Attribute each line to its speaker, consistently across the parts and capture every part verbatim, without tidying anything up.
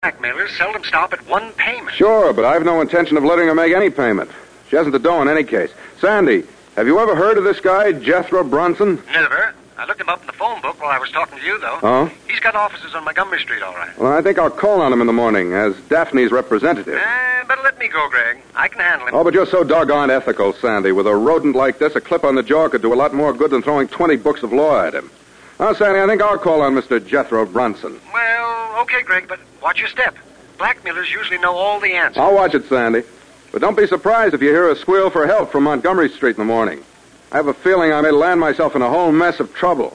Speaker 1: blackmailers seldom stop at one payment.
Speaker 2: Sure, but I have no intention of letting her make any payment. She hasn't the dough in any case. Sandy, have you ever heard of this guy, Jethro Bronson?
Speaker 1: Never. I looked him up in the phone book while I was talking to you, though.
Speaker 2: Oh?
Speaker 1: He's got offices on Montgomery Street, all right.
Speaker 2: Well, I think I'll call on him in the morning as Daphne's representative.
Speaker 1: Eh, better let me go, Greg. I can handle him.
Speaker 2: Oh, but you're so doggone ethical, Sandy. With a rodent like this, a clip on the jaw could do a lot more good than throwing twenty books of law at him. Now, Sandy, I think I'll call on Mister Jethro Bronson.
Speaker 1: Well, okay, Greg, but watch your step. Blackmailers usually know all the answers.
Speaker 2: I'll watch it, Sandy. But don't be surprised if you hear a squeal for help from Montgomery Street in the morning. I have a feeling I may land myself in a whole mess of trouble.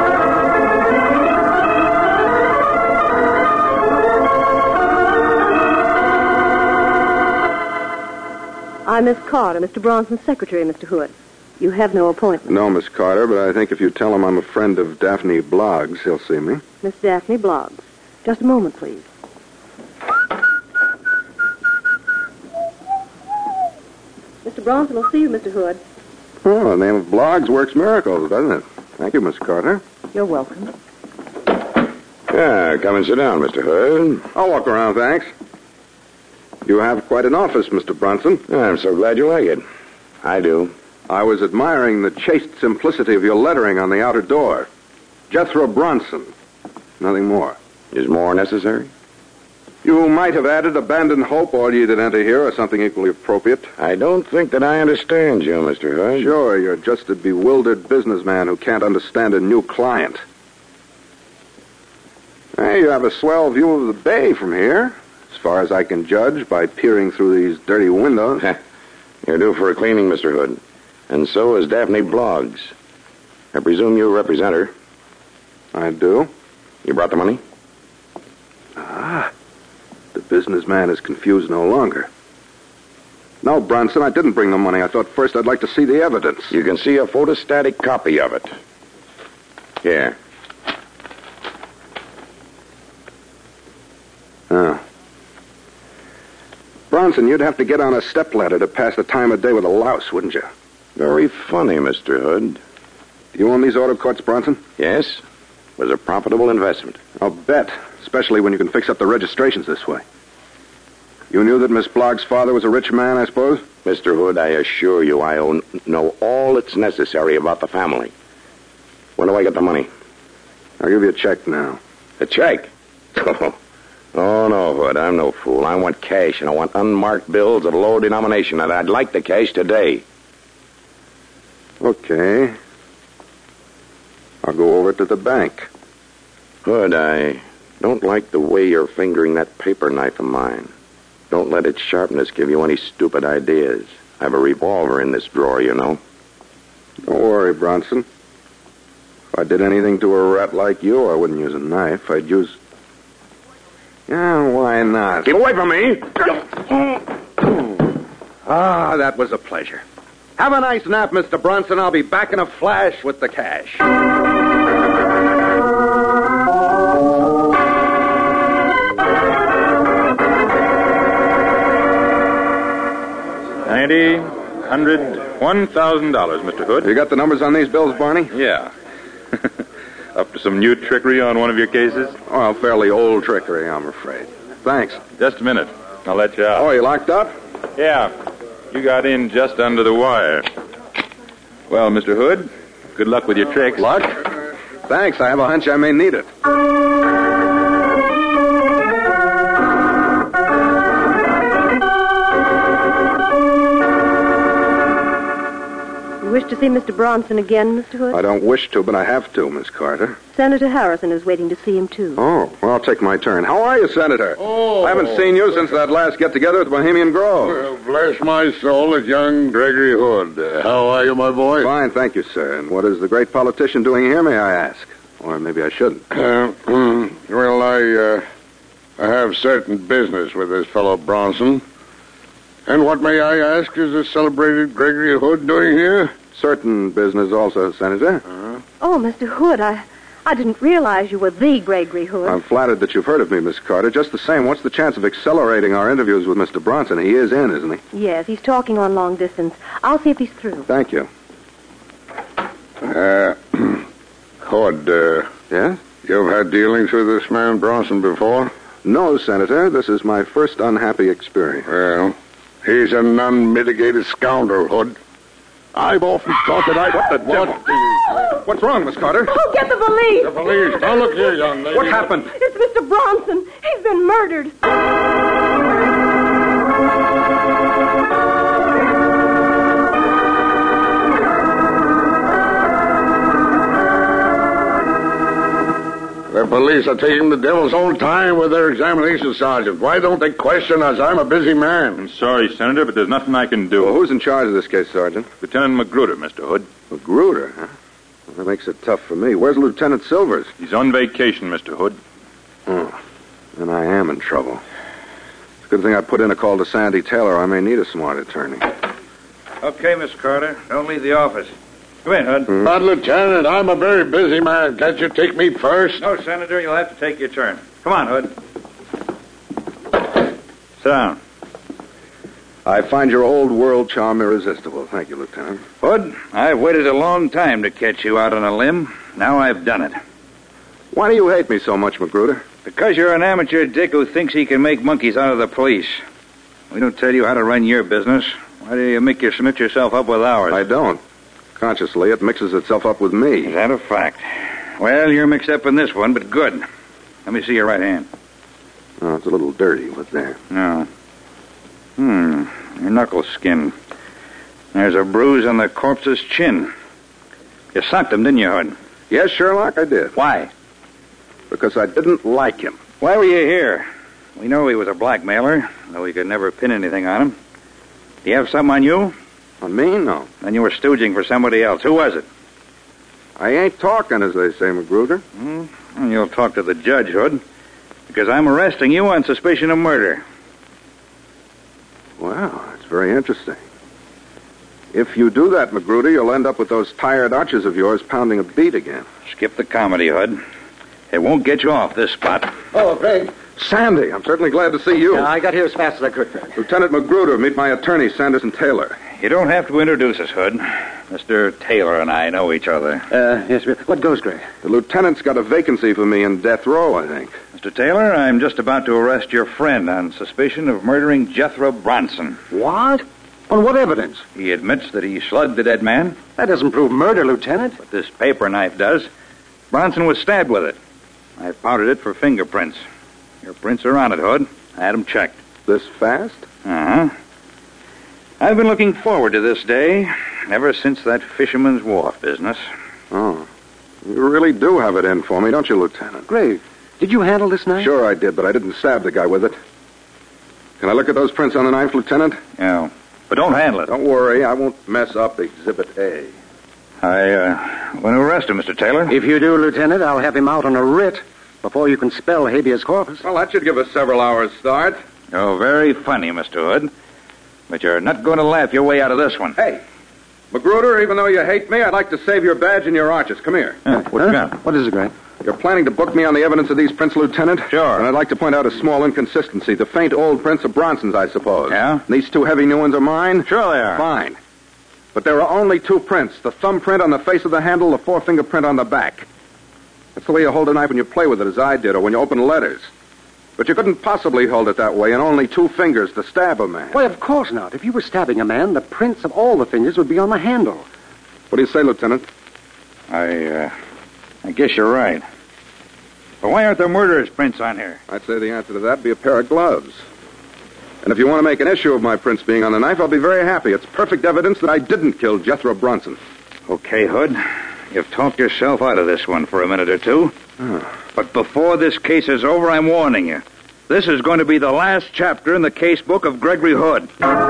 Speaker 3: I'm Miss Carter, Mister Bronson's secretary, Mister Hood. You have no appointment.
Speaker 2: No, Miss Carter, but I think if you tell him I'm a friend of Daphne Bloggs, he'll see me.
Speaker 3: Miss Daphne Bloggs. Just a moment, please. Mister Bronson will see you, Mister Hood.
Speaker 2: Oh, the name of Bloggs works miracles, doesn't it? Thank you, Miss Carter.
Speaker 3: You're welcome.
Speaker 4: Yeah, come and sit down, Mister Hood.
Speaker 2: I'll walk around, thanks. You have quite an office, Mister Bronson.
Speaker 4: I'm so glad you like it. I do.
Speaker 2: I was admiring the chaste simplicity of your lettering on the outer door. Jethro Bronson. Nothing more.
Speaker 4: Is more necessary?
Speaker 2: You might have added abandoned hope, all ye that enter here, or something equally appropriate.
Speaker 4: I don't think that I understand you, Mister Hood.
Speaker 2: Sure, you're just a bewildered businessman who can't understand a new client. Hey, you have a swell view of the bay from here, as far as I can judge by peering through these dirty windows.
Speaker 4: You're due for a cleaning, Mister Hood. And so is Daphne Bloggs. I presume you represent her.
Speaker 2: I do.
Speaker 4: You brought the money?
Speaker 2: Ah, the businessman is confused no longer. No, Bronson, I didn't bring the money. I thought first I'd like to see the evidence.
Speaker 4: You can see a photostatic copy of it. Here.
Speaker 2: Oh. Bronson, you'd have to get on a stepladder to pass the time of day with a louse, wouldn't you?
Speaker 4: Very funny, Mister Hood.
Speaker 2: Do you own these auto courts, Bronson?
Speaker 4: Yes. Was a profitable investment.
Speaker 2: I'll bet, especially when you can fix up the registrations this way. You knew that Miss Bloggs' father was a rich man, I suppose?
Speaker 4: Mister Hood, I assure you I own, know all that's necessary about the family. When do I get the money?
Speaker 2: I'll give you a check now.
Speaker 4: A check? Oh, no, Hood, I'm no fool. I want cash, and I want unmarked bills of low denomination, and I'd like the cash today.
Speaker 2: Okay. I'll go over to the bank.
Speaker 4: Hood, I don't like the way you're fingering that paper knife of mine. Don't let its sharpness give you any stupid ideas. I have a revolver in this drawer, you know.
Speaker 2: Don't worry, Bronson. If I did anything to a rat like you, I wouldn't use a knife. I'd use... Yeah, why not?
Speaker 4: Keep away from me!
Speaker 2: Ah, that was a pleasure. Have a nice nap, Mister Bronson. I'll be back in a flash with the cash.
Speaker 5: Ninety, hundred, one thousand dollars, Mister Hood.
Speaker 2: You got the numbers on these bills, Barney?
Speaker 5: Yeah. Up to some new trickery on one of your cases?
Speaker 2: Well, fairly old trickery, I'm afraid. Thanks.
Speaker 5: Just a minute. I'll let you out.
Speaker 2: Oh, you locked up?
Speaker 5: Yeah. You got in just under the wire. Well, Mister Hood, good luck with your tricks.
Speaker 2: Luck? Thanks. I have a hunch I may need it.
Speaker 3: You wish to see Mister Bronson again, Mister Hood?
Speaker 2: I don't wish to, but I have to, Miss Carter.
Speaker 3: Senator Harrison is waiting to see him, too.
Speaker 2: Oh, well, I'll take my turn. How are you, Senator?
Speaker 6: Oh.
Speaker 2: I haven't seen you since that last get-together at the Bohemian Grove.
Speaker 6: Well, bless my soul, it's young Gregory Hood. Uh, how are you, my boy?
Speaker 2: Fine, thank you, sir. And what is the great politician doing here, may I ask? Or maybe I shouldn't.
Speaker 6: Uh, well, I, uh, I have certain business with this fellow Bronson. And what, may I ask, is the celebrated Gregory Hood doing here?
Speaker 2: Certain business also, Senator.
Speaker 6: Uh-huh.
Speaker 3: Oh, Mister Hood, I, I didn't realize you were the Gregory Hood.
Speaker 2: I'm flattered that you've heard of me, Miss Carter. Just the same, what's the chance of accelerating our interviews with Mister Bronson? He is in, isn't he?
Speaker 3: Yes, he's talking on long distance. I'll see if he's through.
Speaker 2: Thank you.
Speaker 6: Uh, Hood, uh...
Speaker 2: Yes?
Speaker 6: You've had dealings with this man Bronson before?
Speaker 2: No, Senator. This is my first unhappy experience.
Speaker 6: Well, he's an unmitigated scoundrel, Hood. I've often thought that I...
Speaker 2: What the devil? What's wrong, Miss Carter?
Speaker 3: Oh, get the police!
Speaker 6: The police. Now, look here, young lady.
Speaker 2: What happened?
Speaker 3: It's Mister Bronson. He's been murdered.
Speaker 6: The police are taking the devil's own time with their examination, Sergeant. Why don't they question us? I'm a busy man.
Speaker 5: I'm sorry, Senator, but there's nothing I can do.
Speaker 2: Well, who's in charge of this case, Sergeant?
Speaker 5: Lieutenant Magruder, Mister Hood.
Speaker 2: Magruder, huh? Well, that makes it tough for me. Where's Lieutenant Silvers?
Speaker 5: He's on vacation, Mister Hood.
Speaker 2: Oh, then I am in trouble. It's a good thing I put in a call to Sandy Taylor. I may need a smart attorney.
Speaker 7: Okay, Miss Carter. Don't leave the office. Come in, Hood.
Speaker 6: Hmm? But, Lieutenant, I'm a very busy man. Can't you take me first?
Speaker 7: No, Senator, you'll have to take your turn. Come on, Hood. Sit down.
Speaker 2: I find your old world charm irresistible. Thank you, Lieutenant.
Speaker 7: Hood, I've waited a long time to catch you out on a limb. Now I've done it.
Speaker 2: Why do you hate me so much, Magruder?
Speaker 7: Because you're an amateur dick who thinks he can make monkeys out of the police. We don't tell you how to run your business. Why do you make you mix yourself up with ours?
Speaker 2: I don't. Consciously, it mixes itself up with me.
Speaker 7: Is that a fact? Well, you're mixed up in this one, but good. Let me see your right hand.
Speaker 2: Oh, it's a little dirty. What's there?
Speaker 7: No. Hmm. Your knuckle skin. There's a bruise on the corpse's chin. You socked him, didn't you, Hood?
Speaker 2: Yes, Sherlock, I did.
Speaker 7: Why?
Speaker 2: Because I didn't like him.
Speaker 7: Why were you here? We know he was a blackmailer, though we could never pin anything on him. Do you have something on you?
Speaker 2: On me? No.
Speaker 7: Then you were stooging for somebody else. Who was it?
Speaker 2: I ain't talking, as they say, Magruder.
Speaker 7: Hmm? Well, you'll talk to the judge, Hood, because I'm arresting you on suspicion of murder.
Speaker 2: Wow, that's very interesting. If you do that, Magruder, you'll end up with those tired arches of yours pounding a beat again.
Speaker 7: Skip the comedy, Hood. It won't get you off this spot.
Speaker 8: Oh, Craig.
Speaker 2: Sandy, I'm certainly glad to see you.
Speaker 8: Yeah, I got here as fast as I could.
Speaker 2: Lieutenant Magruder, meet my attorney, Sanderson Taylor.
Speaker 7: You don't have to introduce us, Hood. Mister Taylor and I know each other.
Speaker 8: Uh, yes, what goes, Craig?
Speaker 2: The lieutenant's got a vacancy for me in death row, I think.
Speaker 7: Mister Taylor, I'm just about to arrest your friend on suspicion of murdering Jethro Bronson.
Speaker 8: What? On what evidence?
Speaker 7: He admits that he slugged the dead man.
Speaker 8: That doesn't prove murder, Lieutenant.
Speaker 7: But this paper knife does. Bronson was stabbed with it. I powdered it for fingerprints. Your prints are on it, Hood. I had them checked.
Speaker 2: This fast?
Speaker 7: Uh-huh. I've been looking forward to this day ever since that Fisherman's Wharf business.
Speaker 2: Oh. You really do have it in for me, don't you, Lieutenant?
Speaker 8: Grave, did you handle this knife?
Speaker 2: Sure I did, but I didn't stab the guy with it. Can I look at those prints on the knife, Lieutenant?
Speaker 7: Yeah. But don't handle it.
Speaker 2: Don't worry, I won't mess up Exhibit A.
Speaker 7: I, uh, want to arrest him, Mister Taylor.
Speaker 8: If you do, Lieutenant, I'll have him out on a writ before you can spell habeas corpus.
Speaker 2: Well, that should give us several hours' start.
Speaker 7: Oh, very funny, Mister Hood. But you're not going to laugh your way out of this one.
Speaker 2: Hey, Magruder, even though you hate me, I'd like to save your badge and your arches. Come here.
Speaker 7: Uh, what
Speaker 8: huh?
Speaker 7: you got?
Speaker 8: What is it, Grant?
Speaker 2: You're planning to book me on the evidence of these prints, Lieutenant?
Speaker 7: Sure.
Speaker 2: And I'd like to point out a small inconsistency. The faint old prints of Bronson's, I suppose.
Speaker 7: Yeah?
Speaker 2: And these two heavy new ones are mine?
Speaker 7: Sure they are.
Speaker 2: Fine. But there are only two prints. The thumbprint on the face of the handle, the forefinger print on the back. That's the way you hold a knife when you play with it, as I did, or when you open letters. But you couldn't possibly hold it that way, and only two fingers to stab a man.
Speaker 8: Why, of course not. If you were stabbing a man, the prints of all the fingers would be on the handle.
Speaker 2: What do you say, Lieutenant?
Speaker 7: I, uh, I guess you're right. But why aren't there murderer's prints on here?
Speaker 2: I'd say the answer to that would be a pair of gloves. And if you want to make an issue of my prints being on the knife, I'll be very happy. It's perfect evidence that I didn't kill Jethro Bronson.
Speaker 7: Okay, Hood. You've talked yourself out of this one for a minute or two.
Speaker 2: Oh.
Speaker 7: But before this case is over, I'm warning you. This is going to be the last chapter in the case book of Gregory Hood.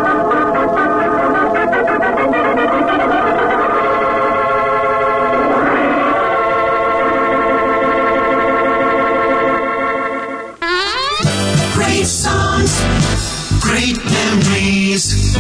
Speaker 9: Great songs, great memories.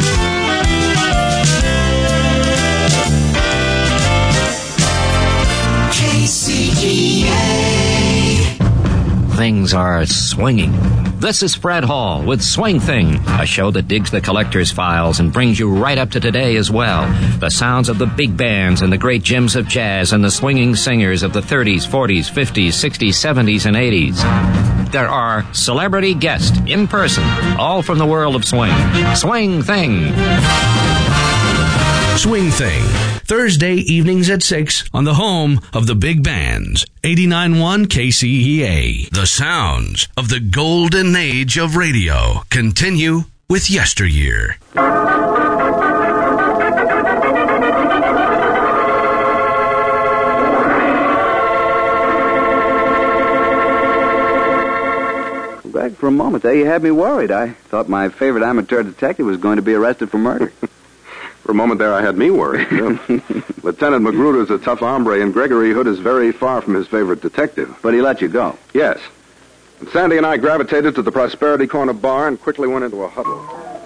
Speaker 9: K C E A.
Speaker 10: Things are swinging. This is Fred Hall with Swing Thing, a show that digs the collector's files and brings you right up to today as well. The sounds of the big bands and the great gems of jazz and the swinging singers of the thirties, forties, fifties, sixties, seventies, and eighties. there are celebrity guests in person, all from the world of swing. Swing Thing.
Speaker 11: Swing Thing, Thursday evenings at six on the home of the big bands, eighty-nine point one K C E A. The sounds of the golden age of radio continue with Yesteryear.
Speaker 12: Greg, for a moment there, you had me worried. I thought my favorite amateur detective was going to be arrested for murder.
Speaker 2: For a moment there, I had me worried, too. Lieutenant Magruder's a tough hombre, and Gregory Hood is very far from his favorite detective.
Speaker 12: But he let you go.
Speaker 2: Yes. And Sandy and I gravitated to the Prosperity Corner bar and quickly went into a huddle.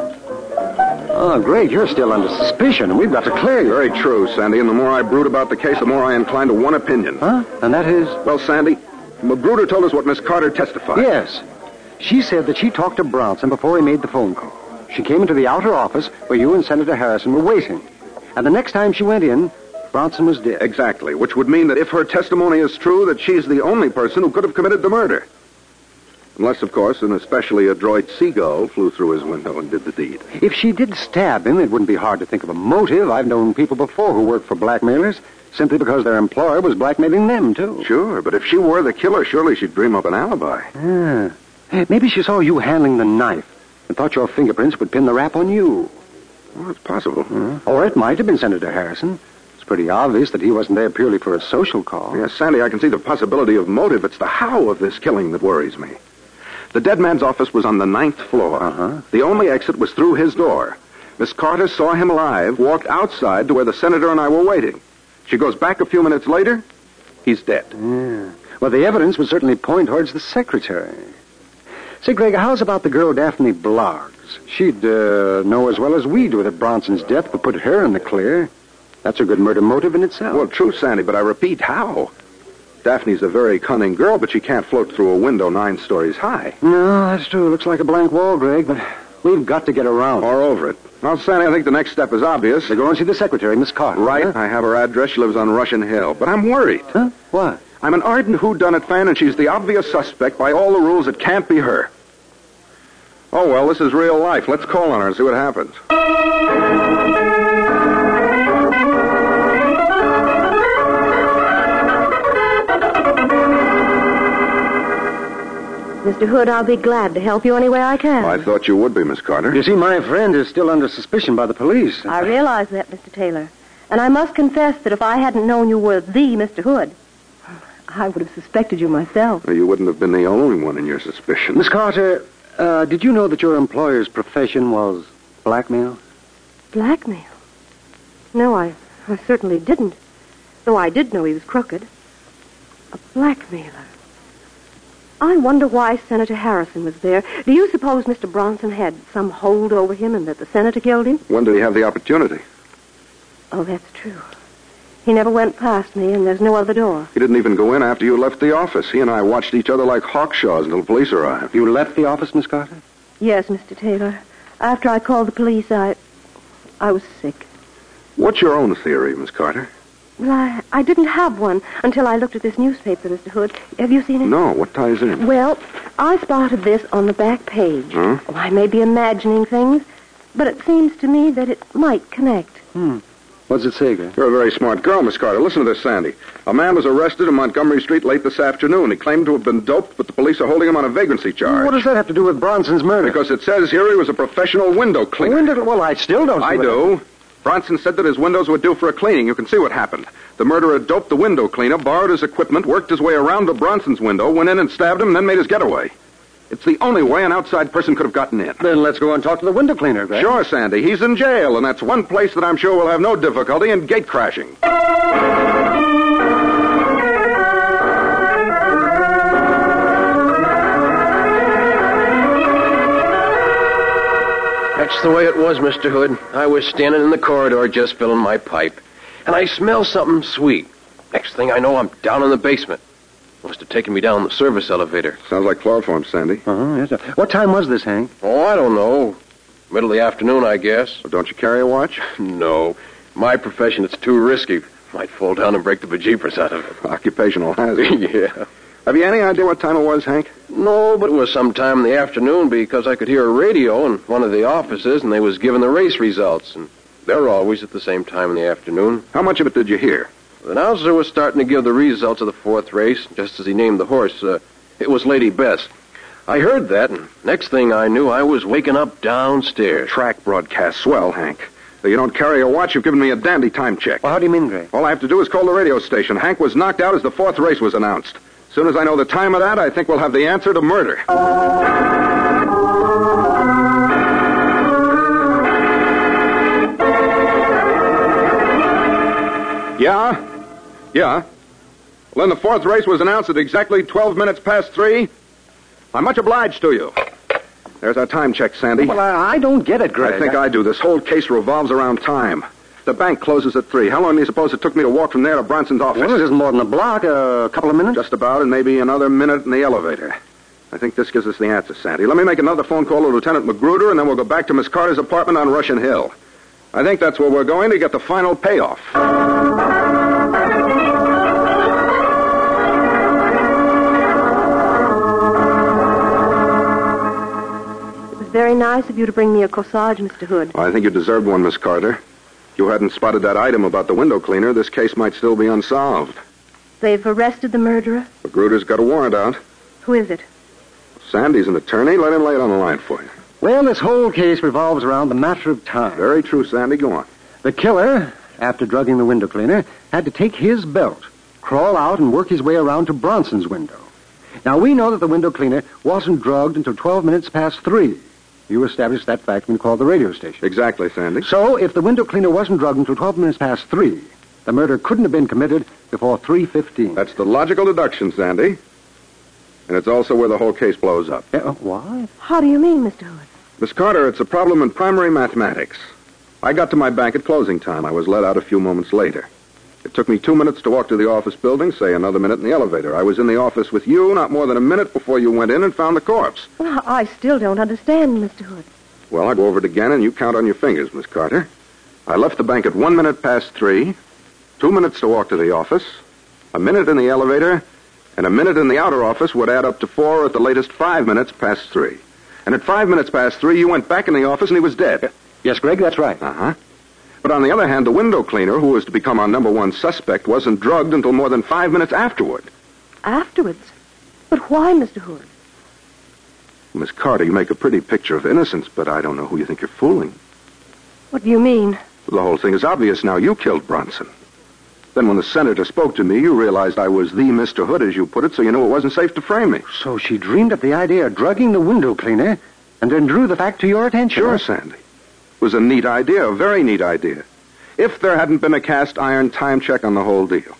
Speaker 8: Oh, Greg, you're still under suspicion, and we've got to clear you.
Speaker 2: Very true, Sandy, and the more I brood about the case, the more I incline to one opinion.
Speaker 8: Huh? And that is?
Speaker 2: Well, Sandy, Magruder told us what Miss Carter testified.
Speaker 8: Yes. She said that she talked to Bronson before he made the phone call. She came into the outer office where you and Senator Harrison were waiting. And the next time she went in, Bronson was dead.
Speaker 2: Exactly, which would mean that if her testimony is true, that she's the only person who could have committed the murder. Unless, of course, an especially adroit seagull flew through his window and did the deed.
Speaker 8: If she did stab him, it wouldn't be hard to think of a motive. I've known people before who worked for blackmailers simply because their employer was blackmailing them, too.
Speaker 2: Sure, but if she were the killer, surely she'd dream up an alibi.
Speaker 8: Ah. Maybe she saw you handling the knife and thought your fingerprints would pin the rap on you.
Speaker 2: Well, it's possible.
Speaker 8: Uh, or it might have been Senator Harrison. It's pretty obvious that he wasn't there purely for a social call.
Speaker 2: Yes, Sandy, I can see the possibility of motive. It's the how of this killing that worries me. The dead man's office was on the ninth floor.
Speaker 8: Uh-huh.
Speaker 2: The only exit was through his door. Miss Carter saw him alive, walked outside to where the senator and I were waiting. She goes back a few minutes later. He's dead.
Speaker 8: Yeah. Well, the evidence would certainly point towards the secretary. Say, Greg, how's about the girl Daphne Blargs? She'd uh, know as well as we do that Bronson's death would put her in the clear. That's a good murder motive in itself.
Speaker 2: Well, true, Sandy, but I repeat, how? Daphne's a very cunning girl, but she can't float through a window nine stories high.
Speaker 8: No, that's true. Looks like a blank wall, Greg, but we've got to get around.
Speaker 2: Or over it. Well, Sandy, I think the next step is obvious.
Speaker 8: To go and see the secretary, Miss Carter.
Speaker 2: Right.
Speaker 8: Huh?
Speaker 2: I have her address. She lives on Russian Hill. But I'm worried.
Speaker 8: Huh? What?
Speaker 2: I'm an ardent whodunit fan, and she's the obvious suspect. By all the rules, it can't be her. Oh, well, this is real life. Let's call on her and see what happens.
Speaker 3: Mister Hood, I'll be glad to help you any way I can.
Speaker 2: Well, I thought you would be, Miss Carter.
Speaker 8: You see, my friend is still under suspicion by the police.
Speaker 3: I realize that, Mister Taylor. And I must confess that if I hadn't known you were the Mister Hood, I would have suspected you myself.
Speaker 2: Well, you wouldn't have been the only one in your suspicion.
Speaker 8: Miss Carter, uh, did you know that your employer's profession was blackmail?
Speaker 3: Blackmail? No, I, I certainly didn't. Though I did know he was crooked. A blackmailer. I wonder why Senator Harrison was there. Do you suppose Mister Bronson had some hold over him and that the senator killed him?
Speaker 2: When did he have the opportunity?
Speaker 3: Oh, that's true. He never went past me, and there's no other door.
Speaker 2: He didn't even go in after you left the office. He and I watched each other like hawkshaws until the police arrived.
Speaker 8: You left the office, Miss Carter?
Speaker 3: Yes, Mister Taylor. After I called the police, I... I was sick.
Speaker 2: What's your own theory, Miss Carter?
Speaker 3: Well, I, I didn't have one until I looked at this newspaper, Mister Hood. Have you seen it?
Speaker 2: No. What ties in?
Speaker 3: Well, I spotted this on the back page.
Speaker 2: Huh?
Speaker 3: Oh, I may be imagining things, but it seems to me that it might connect.
Speaker 8: Hmm. What does it say, Greg?
Speaker 2: You're a very smart girl, Miss Carter. Listen to this, Sandy. A man was arrested in Montgomery Street late this afternoon. He claimed to have been doped, but the police are holding him on a vagrancy charge.
Speaker 8: What does that have to do with Bronson's murder?
Speaker 2: Because it says here he was a professional window cleaner.
Speaker 8: Window? Well, I still don't see
Speaker 2: I
Speaker 8: what
Speaker 2: do.
Speaker 8: It...
Speaker 2: Bronson said that his windows were due for a cleaning. You can see what happened. The murderer doped the window cleaner, borrowed his equipment, worked his way around to Bronson's window, went in and stabbed him, and then made his getaway. It's the only way an outside person could have gotten in.
Speaker 8: Then let's go and talk to the window cleaner, Greg.
Speaker 2: Sure, Sandy. He's in jail, and that's one place that I'm sure will have no difficulty in gate crashing.
Speaker 13: That's the way it was, Mister Hood. I was standing in the corridor just filling my pipe, and I smell something sweet. Next thing I know, I'm down in the basement. Must have taken me down the service elevator.
Speaker 2: Sounds like chloroform, Sandy.
Speaker 8: Uh-huh, yes, sir. What time was this, Hank?
Speaker 13: Oh, I don't know. Middle of the afternoon, I guess.
Speaker 2: Well, don't you carry a watch?
Speaker 13: No. My profession, it's too risky. Might fall down and break the bejeepers out of it.
Speaker 2: Occupational hazard.
Speaker 13: Yeah.
Speaker 2: Have you any idea what time it was, Hank?
Speaker 13: No, but it was sometime in the afternoon because I could hear a radio in one of the offices, and they was giving the race results, and they're always at the same time in the afternoon.
Speaker 2: How much of it did you hear?
Speaker 13: The announcer was starting to give the results of the fourth race, just as he named the horse. Uh, it was Lady Bess. I heard that, and next thing I knew, I was waking up downstairs.
Speaker 2: Track broadcast. Swell, Hank. Though you don't carry a watch, you've given me a dandy time check.
Speaker 8: Well, how do you mean, Greg?
Speaker 2: All I have to do is call the radio station. Hank was knocked out as the fourth race was announced. As soon as I know the time of that, I think we'll have the answer to murder. Yeah? Yeah. Well, then the fourth race was announced at exactly twelve minutes past three. I'm much obliged to you. There's our time check, Sandy.
Speaker 8: Well, I, I don't get it, Greg.
Speaker 2: I think I do. This whole case revolves around time. The bank closes at three. How long do you suppose it took me to walk from there to Bronson's office?
Speaker 8: Well, it isn't more than a block, a couple of minutes.
Speaker 2: Just about, and maybe another minute in the elevator. I think this gives us the answer, Sandy. Let me make another phone call to Lieutenant Magruder, and then we'll go back to Miss Carter's apartment on Russian Hill. I think that's where we're going to get the final payoff.
Speaker 3: Very nice of you to bring me a corsage, Mister Hood.
Speaker 2: Well, I think you deserved one, Miss Carter. If you hadn't spotted that item about the window cleaner, this case might still be unsolved.
Speaker 3: They've arrested the murderer?
Speaker 2: Magruder's got a warrant out.
Speaker 3: Who is it?
Speaker 2: Sandy's an attorney. Let him lay it on the line for you.
Speaker 8: Well, this whole case revolves around the matter of time.
Speaker 2: Very true, Sandy. Go on.
Speaker 8: The killer, after drugging the window cleaner, had to take his belt, crawl out, and work his way around to Bronson's window. Now, we know that the window cleaner wasn't drugged until twelve minutes past three. You established that fact when you called the radio station.
Speaker 2: Exactly, Sandy.
Speaker 8: So, if the window cleaner wasn't drugged until twelve minutes past three, the murder couldn't have been committed before three fifteen.
Speaker 2: That's the logical deduction, Sandy. And it's also where the whole case blows up.
Speaker 8: Uh, why?
Speaker 3: How do you mean, Mister Hood?
Speaker 2: Miss Carter, it's a problem in primary mathematics. I got to my bank at closing time. I was let out a few moments later. It took me two minutes to walk to the office building, say another minute in the elevator. I was in the office with you not more than a minute before you went in and found the corpse.
Speaker 3: Well, I still don't understand, Mister Hood.
Speaker 2: Well, I'll go over it again, and you count on your fingers, Miss Carter. I left the bank at one minute past three, two minutes to walk to the office, a minute in the elevator, and a minute in the outer office would add up to four, or at the latest five minutes past three. And at five minutes past three, you went back in the office, and he was dead.
Speaker 8: Yes, Greg, that's right.
Speaker 2: Uh-huh. But on the other hand, the window cleaner, who was to become our number one suspect, wasn't drugged until more than five minutes afterward.
Speaker 3: Afterwards? But why, Mister Hood?
Speaker 2: Miss Carter, you make a pretty picture of innocence, but I don't know who you think you're fooling.
Speaker 3: What do you mean?
Speaker 2: The whole thing is obvious now. You killed Bronson. Then when the senator spoke to me, you realized I was the Mister Hood, as you put it, so you knew it wasn't safe to frame me.
Speaker 8: So she dreamed up the idea of drugging the window cleaner and then drew the fact to your attention.
Speaker 2: Sure, Sandy. It was a neat idea, a very neat idea. If there hadn't been a cast iron time check on the whole deal.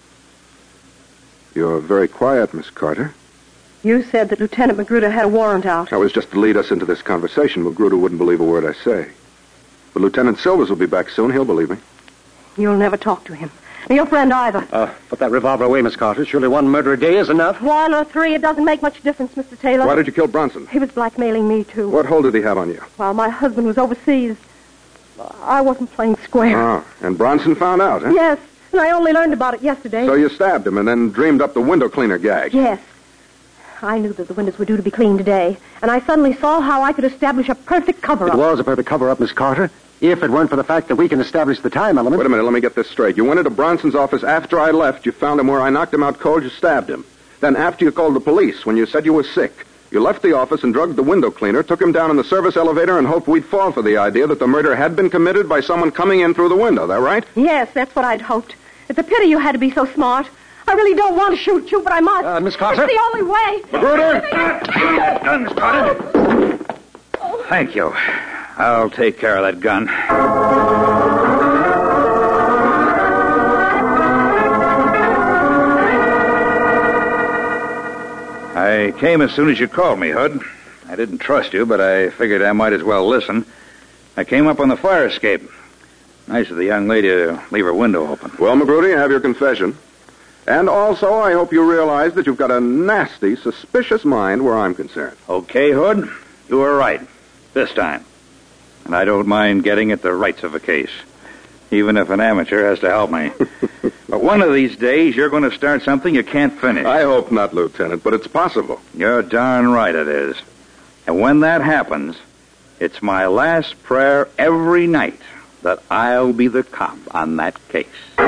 Speaker 2: You're very quiet, Miss Carter.
Speaker 3: You said that Lieutenant Magruder had a warrant out.
Speaker 2: That was just to lead us into this conversation. Magruder wouldn't believe a word I say. But Lieutenant Silvers will be back soon. He'll believe me.
Speaker 3: You'll never talk to him. Your friend either.
Speaker 8: Uh, put that revolver away, Miss Carter. Surely one murder a day is enough.
Speaker 3: One or three, it doesn't make much difference, Mister Taylor.
Speaker 2: Why did you kill Bronson?
Speaker 3: He was blackmailing me, too.
Speaker 2: What hold did he have on you?
Speaker 3: While my husband was overseas, I wasn't playing square.
Speaker 2: Oh, and Bronson found out, huh?
Speaker 3: Yes, and I only learned about it yesterday.
Speaker 2: So you stabbed him and then dreamed up the window cleaner gag.
Speaker 3: Yes. I knew that the windows were due to be cleaned today, and I suddenly saw how I could establish a perfect cover-up.
Speaker 8: It was a perfect cover-up, Miss Carter, if it weren't for the fact that we can establish the time element.
Speaker 2: Wait a minute, let me get this straight. You went into Bronson's office after I left. You found him where I knocked him out cold. You stabbed him. Then after you called the police, when you said you were sick, you left the office and drugged the window cleaner, took him down in the service elevator, and hoped we'd fall for the idea that the murder had been committed by someone coming in through the window. That right?
Speaker 3: Yes, that's what I'd hoped. It's a pity you had to be so smart. I really don't want to shoot you, but I must.
Speaker 8: Uh, Miss Carter?
Speaker 3: It's the only way.
Speaker 7: Magruder! Gun, Miss Carter. Thank you. I'll take care of that gun. I came as soon as you called me, Hood. I didn't trust you, but I figured I might as well listen. I came up on the fire escape. Nice of the young lady to leave her window open.
Speaker 2: Well, Magruder, you have your confession. And also, I hope you realize that you've got a nasty, suspicious mind where I'm concerned.
Speaker 7: Okay, Hood. You were right. This time. And I don't mind getting at the rights of a case. Even if an amateur has to help me. But one of these days, you're going to start something you can't finish.
Speaker 2: I hope not, Lieutenant, but it's possible.
Speaker 7: You're darn right it is. And when that happens, it's my last prayer every night that I'll be the cop on that case.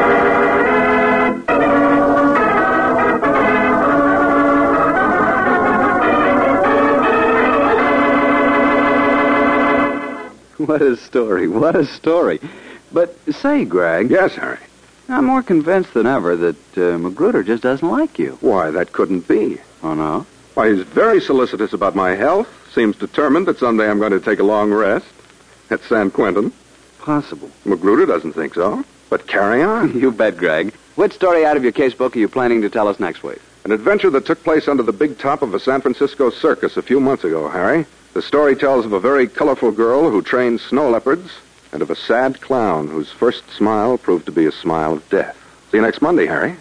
Speaker 12: What a story. What a story. But say, Greg.
Speaker 2: Yes, Harry.
Speaker 12: I'm more convinced than ever that uh, Magruder just doesn't like you.
Speaker 2: Why, that couldn't be.
Speaker 12: Oh, no?
Speaker 2: Why, he's very solicitous about my health. Seems determined that someday I'm going to take a long rest at San Quentin.
Speaker 12: Possible.
Speaker 2: Magruder doesn't think so. But carry on.
Speaker 12: You bet, Greg. What story out of your casebook are you planning to tell us next week?
Speaker 2: An adventure that took place under the big top of a San Francisco circus a few months ago, Harry. The story tells of a very colorful girl who trains snow leopards and of a sad clown whose first smile proved to be a smile of death. See you next Monday, Harry.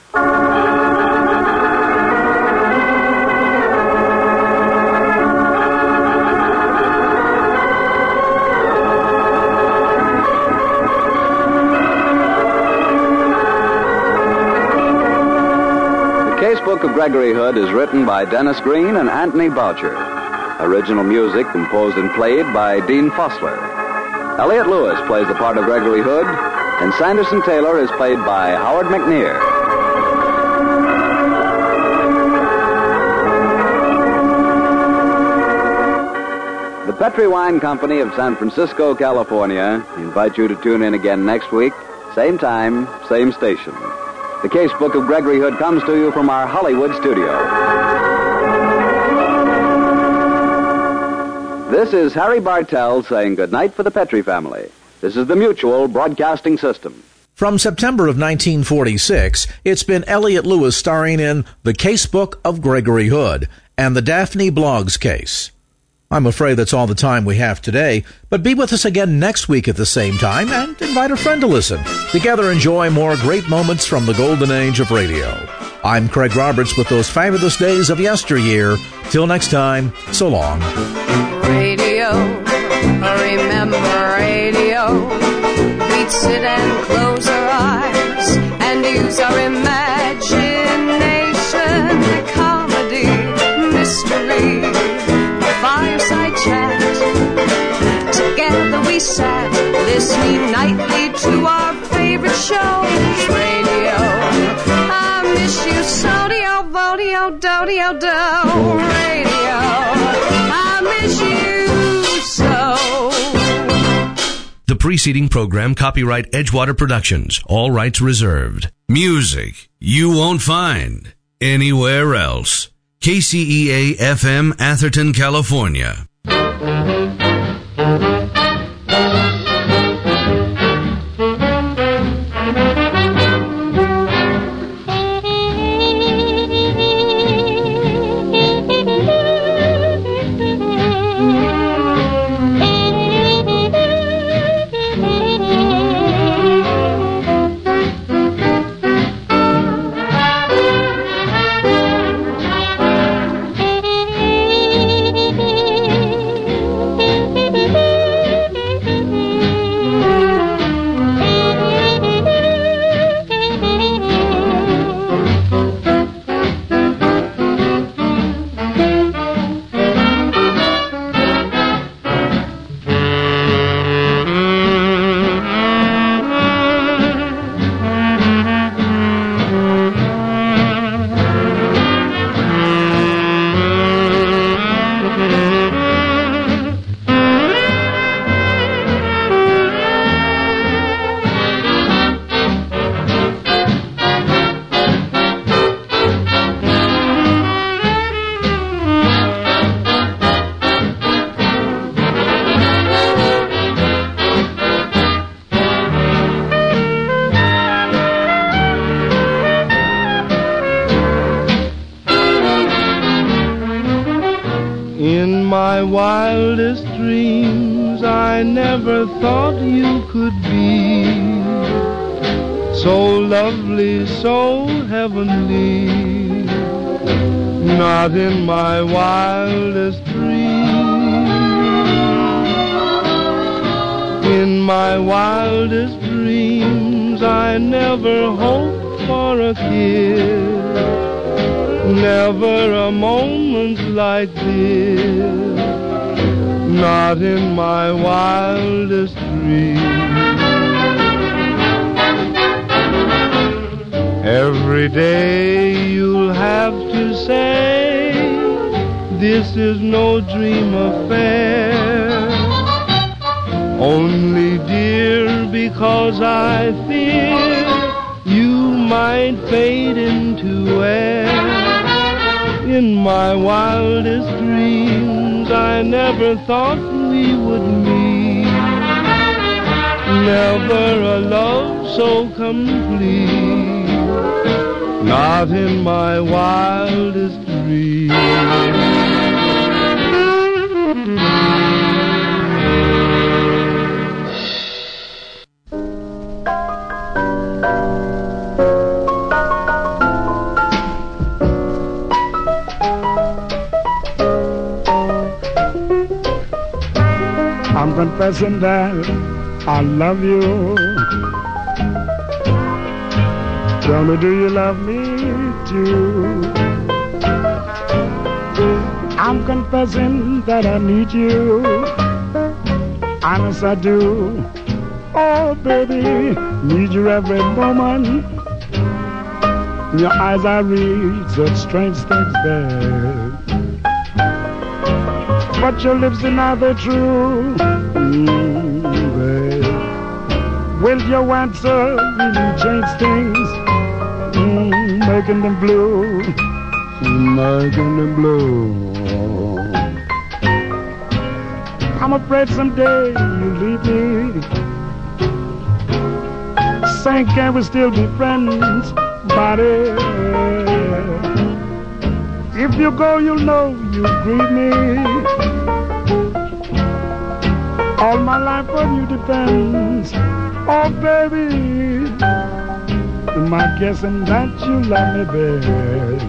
Speaker 12: The Casebook of Gregory Hood is written by Dennis Green and Anthony Boucher. Original music composed and played by Dean Fossler. Elliot Lewis plays the part of Gregory Hood, and Sanderson Taylor is played by Howard McNear. The Petri Wine Company of San Francisco, California, invite you to tune in again next week, same time, same station. The Casebook of Gregory Hood comes to you from our Hollywood studio. This is Harry Bartell saying goodnight for the Petri family. This is the Mutual Broadcasting System.
Speaker 14: From September of nineteen forty-six, it's been Elliot Lewis starring in The Casebook of Gregory Hood and the Daphne Bloggs case. I'm afraid that's all the time we have today, but be with us again next week at the same time and invite a friend to listen. Together enjoy more great moments from the golden age of radio. I'm Craig Roberts with those fabulous days of yesteryear. Till next time, so long.
Speaker 15: Radio, remember radio. We'd sit and close our eyes and use our imagination. Comedy, mystery, fireside chat. Together we sat, listening nightly to our favorite shows. Radio, I miss you so, dio, vodio, do-dio, do. Radio, I miss you so.
Speaker 11: The preceding program, copyright Edgewater Productions, all rights reserved. Music you won't find anywhere else. K C E A F M, Atherton, California.
Speaker 16: my wildest dreams, I never thought you could be so lovely, so heavenly. Not in my wildest dreams. In my wildest dreams, I never hoped for a kiss. Never a moment like this, not in my wildest dreams. Every day you'll have to say, this is no dream affair. Only, dear, because I fear you might fade into air. In my wildest dreams, I never thought we would meet. Never a love so complete, not in my wildest dreams.
Speaker 17: I'm confessing that I love you. Tell me, do you love me too? I'm confessing that I need you. Honest I do. Oh, baby, need you every moment. In your eyes I read such strange things there. But your lips deny the truth. Mm, babe. Will your answer really change things? Mm, making them blue, making them blue. I'm afraid someday you'll leave me. Saying, can we still be friends, buddy? If you go, you'll know you'll grieve me. All my life on you depends. Oh, baby, am I guessing that you love me, babe?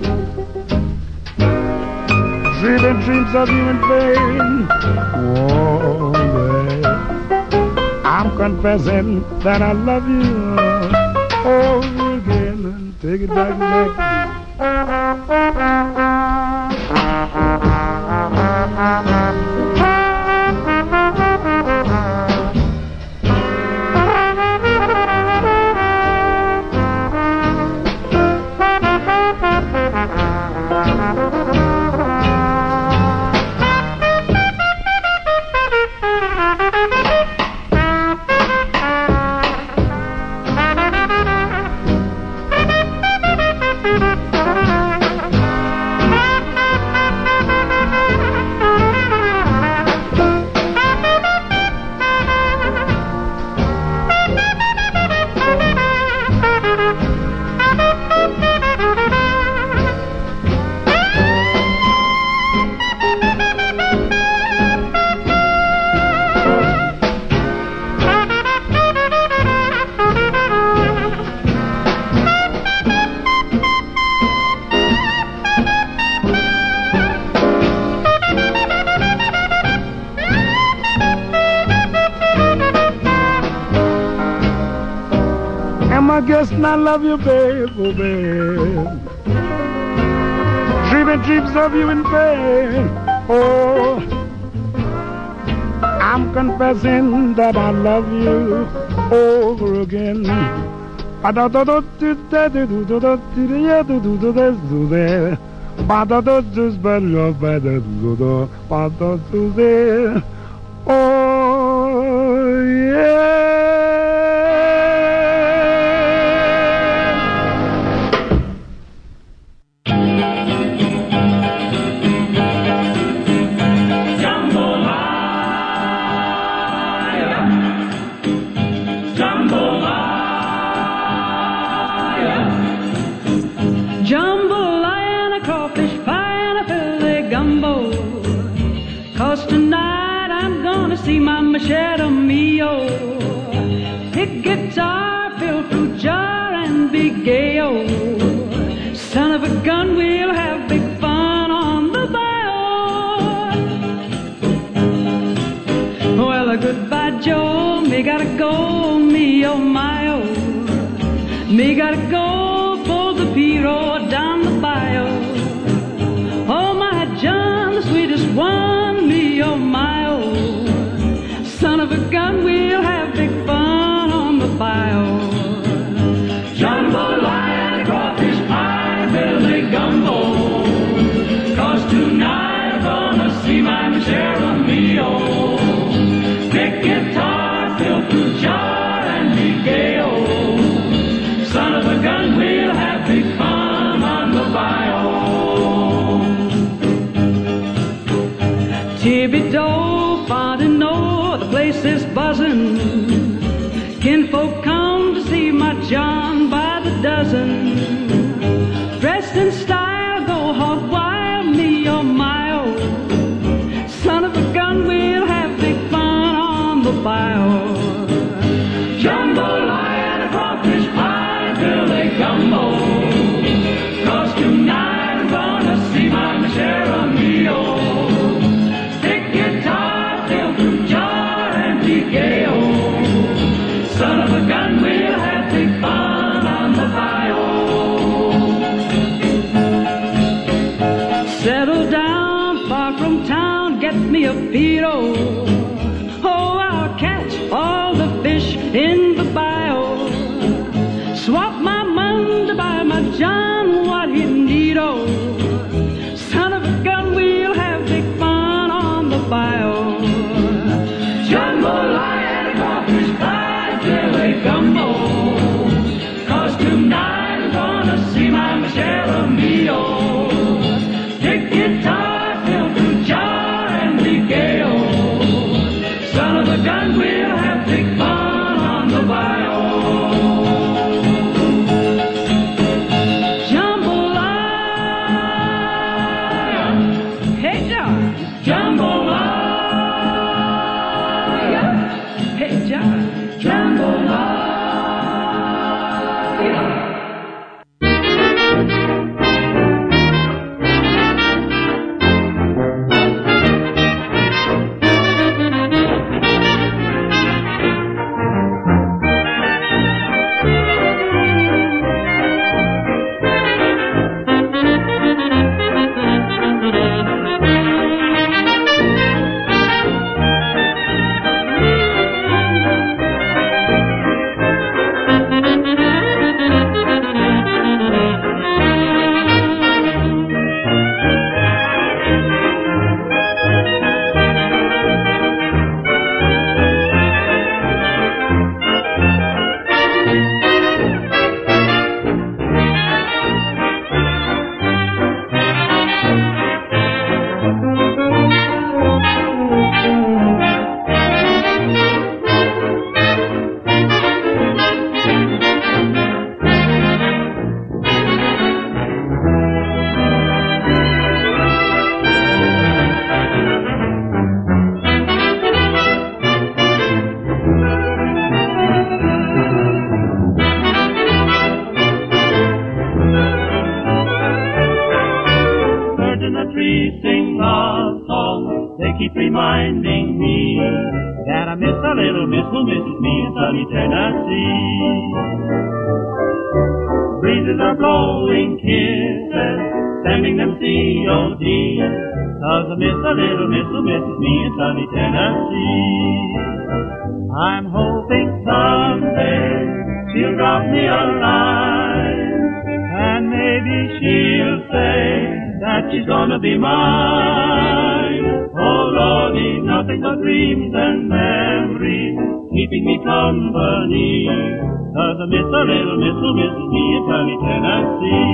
Speaker 17: Dreaming dreams of you in vain. Oh, babe, I'm confessing that I love you over again. Take it back, back. Guessing I love you, babe, oh, babe. Dreaming dreams of you in vain. Oh, I'm confessing that I love you over again. Oh, yeah.
Speaker 18: Son of a gun, we'll have big fun on the bayou. Well, a goodbye, Joe. Me gotta go, me oh my oh. Me gotta go, bio. Jambalaya and a crawfish pie till they gumbo. 'Cause tonight I'm gonna see my share of meal. Stick guitar, fill through jar and T K O. Son of a gun, we'll have big fun on the bio. Settle down far from town, get me a Pito. Oh, I'll catch all the fish in the bio. Swap my mun to buy my John what he need, oh. Son of a gun, we'll have big fun on the bio. Jambalaya and a crawfish pie till they gumbo. 'Cause tonight I'm gonna see my share of meal. Stick guitar, fill through jar and T K O. Son of a gun, we'll have big fun on the bio. Jambalaya, hey John. Jambalaya, hey John. Jambalaya.
Speaker 16: Keep reminding me that I miss a little miss who misses me in sunny Tennessee. Breezes are blowing kisses, sending them C O D. 'Cause I miss a little miss who misses me in sunny Tennessee. I'm hoping someday she'll drop me a line, and maybe she'll say that she's gonna be mine. Oh Lordy, nothing but dreams and memories keeping me company. 'Cause I miss a little miss who misses me in sunny Tennessee.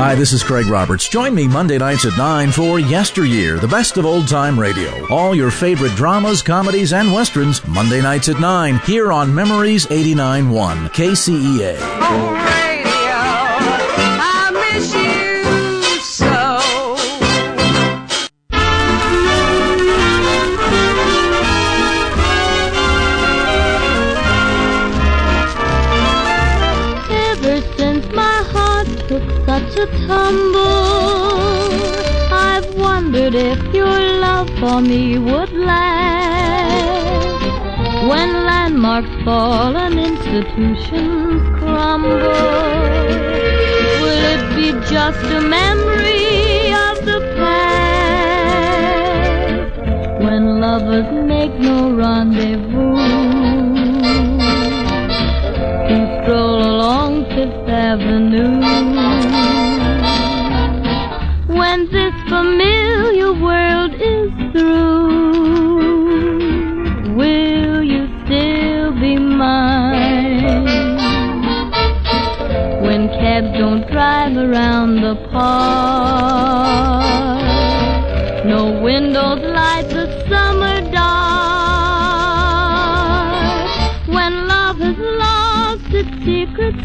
Speaker 14: Hi, this is Craig Roberts. Join me Monday nights at nine for Yesteryear, the best of old-time radio. All your favorite dramas, comedies, and westerns, Monday nights at nine, here on Memories eighty-nine point one, K C E A.
Speaker 15: Oh, radio, I miss you so.
Speaker 19: Ever since my heart took such a tumble, I've wondered if your love for me would last. When landmarks fall and institutions crumble, will it be just a memory of the past? When lovers make no rendezvous, who stroll along Fifth Avenue, when this familiar world is through, will you still be mine? When cabs don't drive around the park, no windows light the summer dark, when love has lost its secret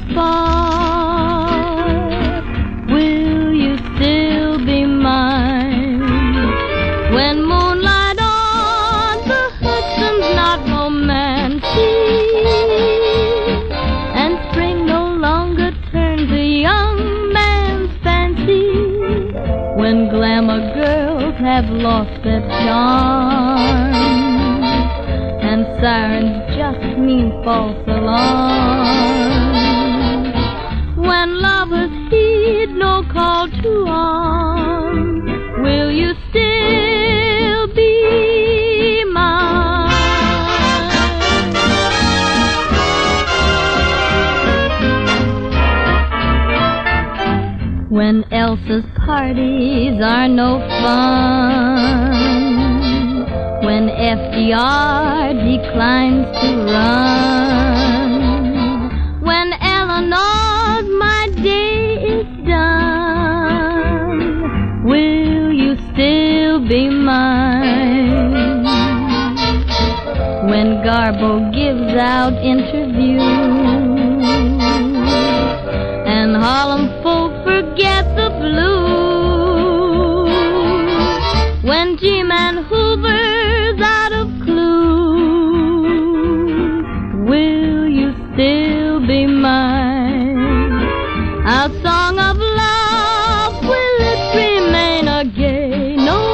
Speaker 19: spark, will you still be mine? When moonlight on the Hudson's not romantic, and spring no longer turns a young man's fancy, when glamour girls have lost their charm, and sirens just mean false alarm, when lovers heed no call to arms, will you still be mine? When Elsa's parties are no fun, when F D R declines to run, when Eleanor's my day is done, will you still be mine? When Garbo gives out interviews and Harlem folk forget the blues, when G-Man Hoover's out of clues, will you still be mine? Our song of love, will it remain a gay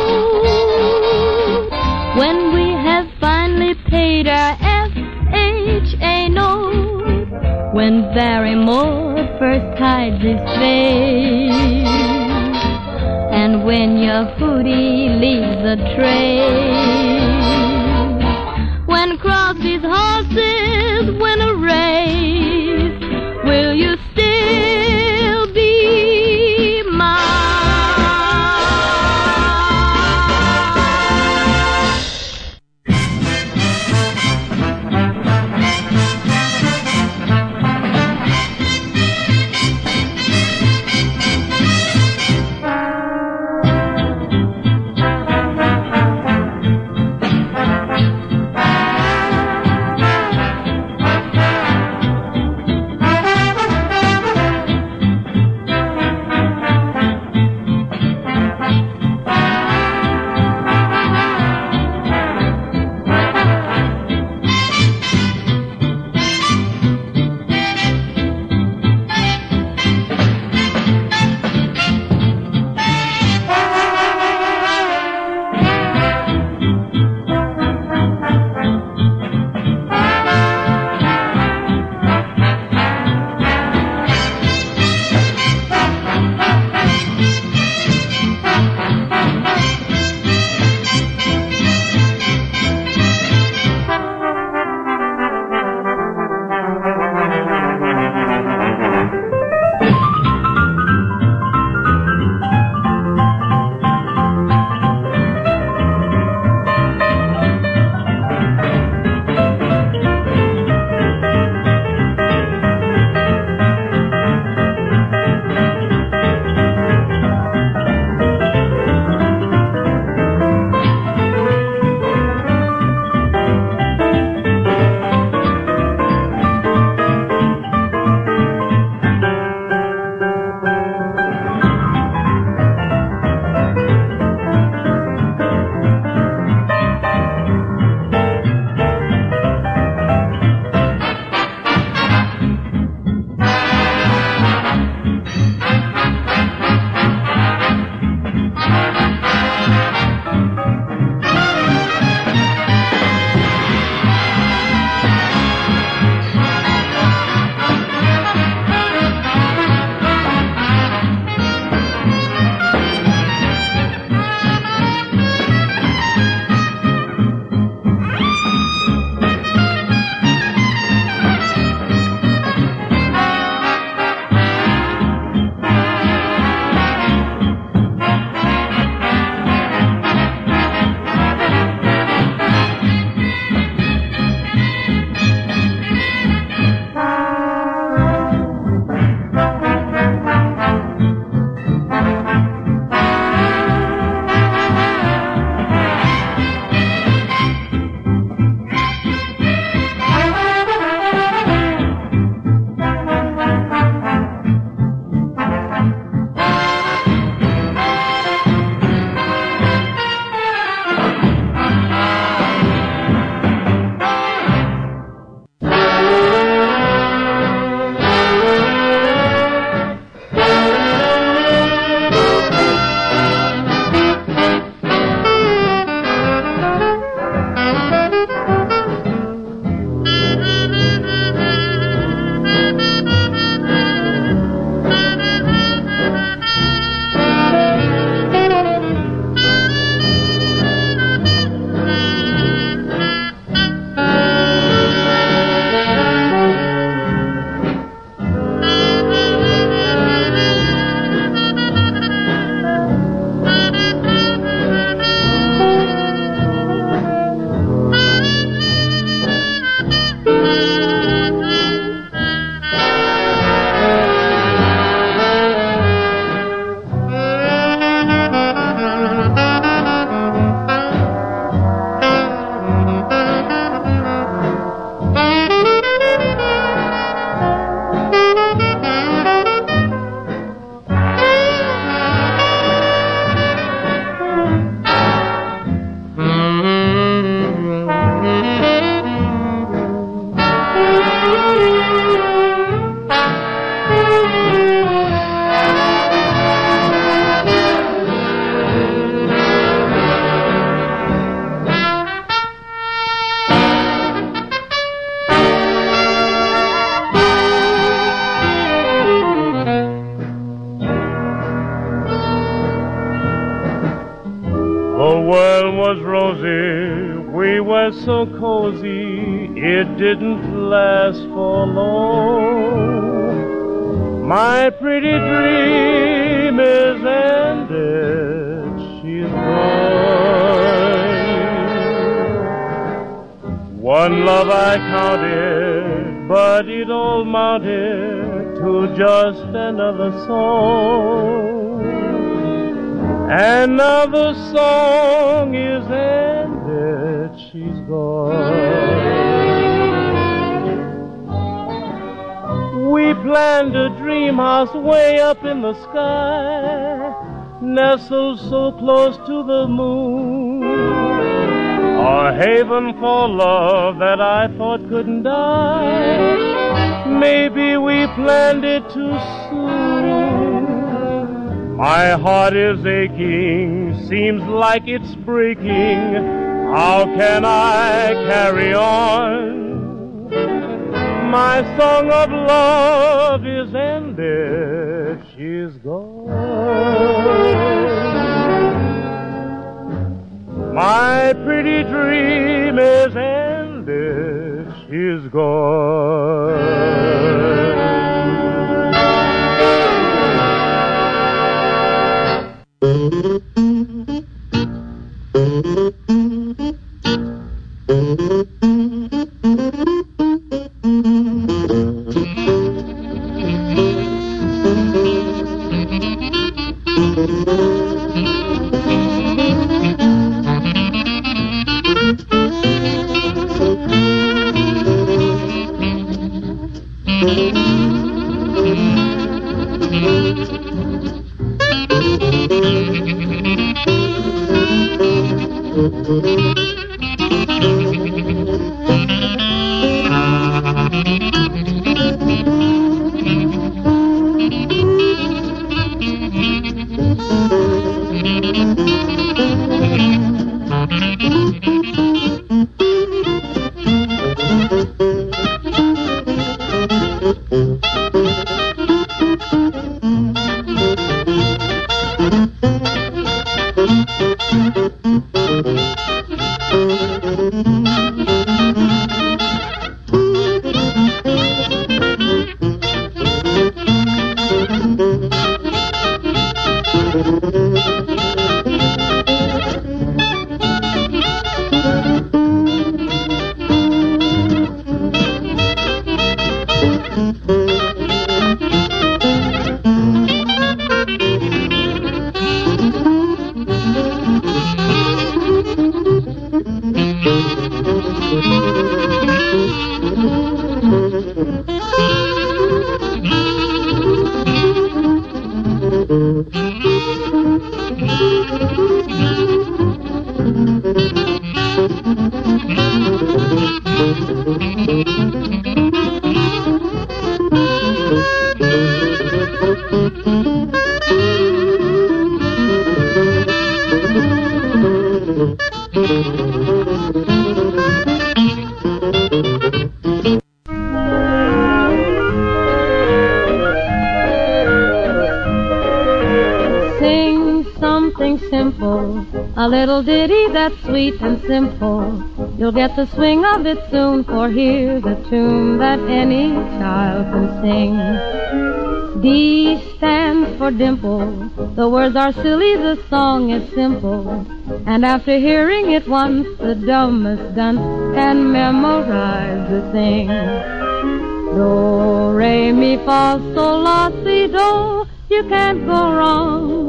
Speaker 19: note when we have finally paid our F H A note, when Barrymore first hides his face, and when Yehudi leaves a trace, when Crosby's horses win a race, will you still be mine?
Speaker 16: The world was rosy, we were so cozy, it didn't last for long. My pretty dream is ended, she's gone. One love I counted, but it all mounted to just another song. And now the song is ended, she's gone. We planned a dream house way up in the sky, nestled so close to the moon, a haven for love that I thought couldn't die. Maybe we planned it too soon. My heart is aching, seems like it's breaking. How can I carry on? My song of love is ended, she's gone. My pretty dream is ended, she's gone.
Speaker 20: A little ditty that's sweet and simple. You'll get the swing of it soon, for here's a tune that any child can sing. D stands for dimple. The words are silly, the song is simple. And after hearing it once, the dumbest dunce can memorize the thing. Do, re, mi, fa, sol, la, si, do. You can't go wrong.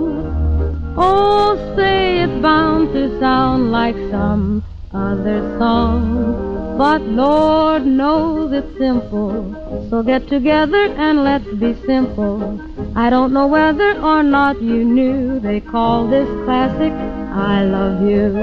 Speaker 20: Oh, say it's bound to sound like some other song. But Lord knows it's simple. So get together and let's be simple. I don't know whether or not you knew they call this classic I Love You.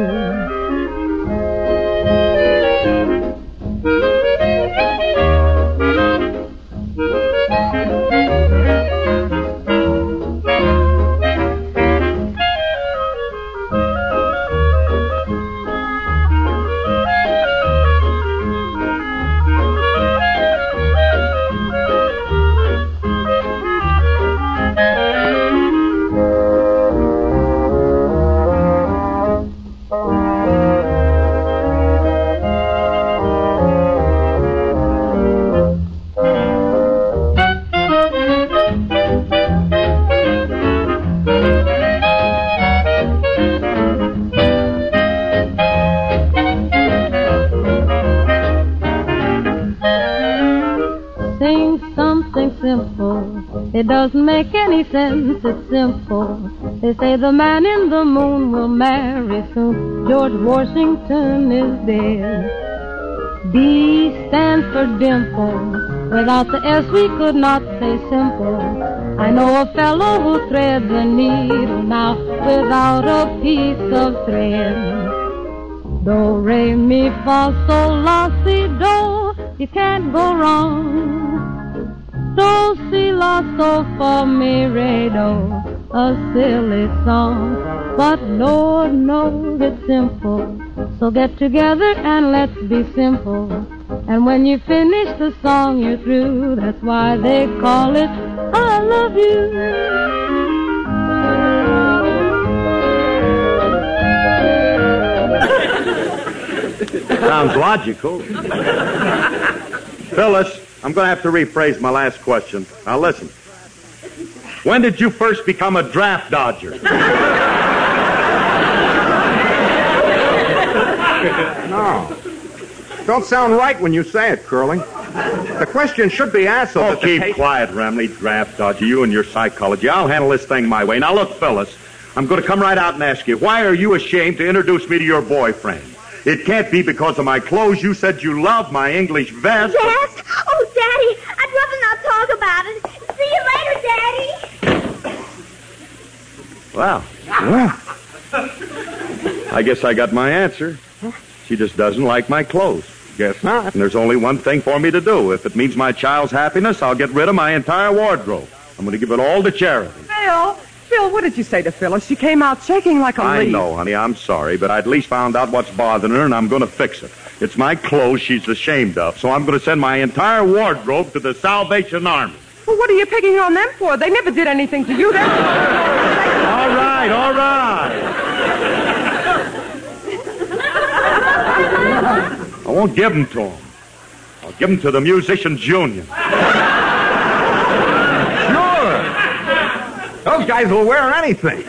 Speaker 20: It doesn't make any sense, it's simple. They say the man in the moon will marry soon. George Washington is dead. D stands for dimple. Without the S we could not say simple. I know a fellow who threads a needle now without a piece of thread. Do, re, mi, fa, sol, la, si, do. You can't go wrong. Do, si, la, so, fa, mi, re, do. A silly song, but Lord knows it's simple. So get together and let's be simple. And when you finish the song, you're through. That's why they call it I Love You.
Speaker 21: Sounds logical. Phyllis, I'm going to have to rephrase my last question. Now listen. When did you first become a draft dodger?
Speaker 2: No. Don't sound right when you say it, Curly. The question should be asked so
Speaker 21: Oh,
Speaker 2: that the
Speaker 21: keep
Speaker 2: case...
Speaker 21: quiet, Remley, draft dodger. You and your psychology. I'll handle this thing my way. Now, look, Phyllis, I'm going to come right out and ask you, why are you ashamed to introduce me to your boyfriend? It can't be because of my clothes. You said you love my English vest.
Speaker 22: Yes? Oh, Daddy, I'd rather not talk about it. See you later, Daddy.
Speaker 21: Well, well. I guess I got my answer. She just doesn't like my clothes. Guess not. And there's only one thing for me to do. If it means my child's happiness, I'll get rid of my entire wardrobe. I'm going to give it all to charity.
Speaker 23: Phil, Phil, what did you say to Phyllis? She came out shaking like a
Speaker 21: I
Speaker 23: leaf.
Speaker 21: know, honey. I'm sorry, but I at least found out what's bothering her, and I'm going to fix it. It's my clothes she's ashamed of, so I'm going to send my entire wardrobe to the Salvation Army.
Speaker 23: Well, what are you picking on them for? They never did anything to you. They're...
Speaker 21: All right, all right. I won't give them to them. I'll give them to the Musicians Union.
Speaker 2: Those guys will wear anything.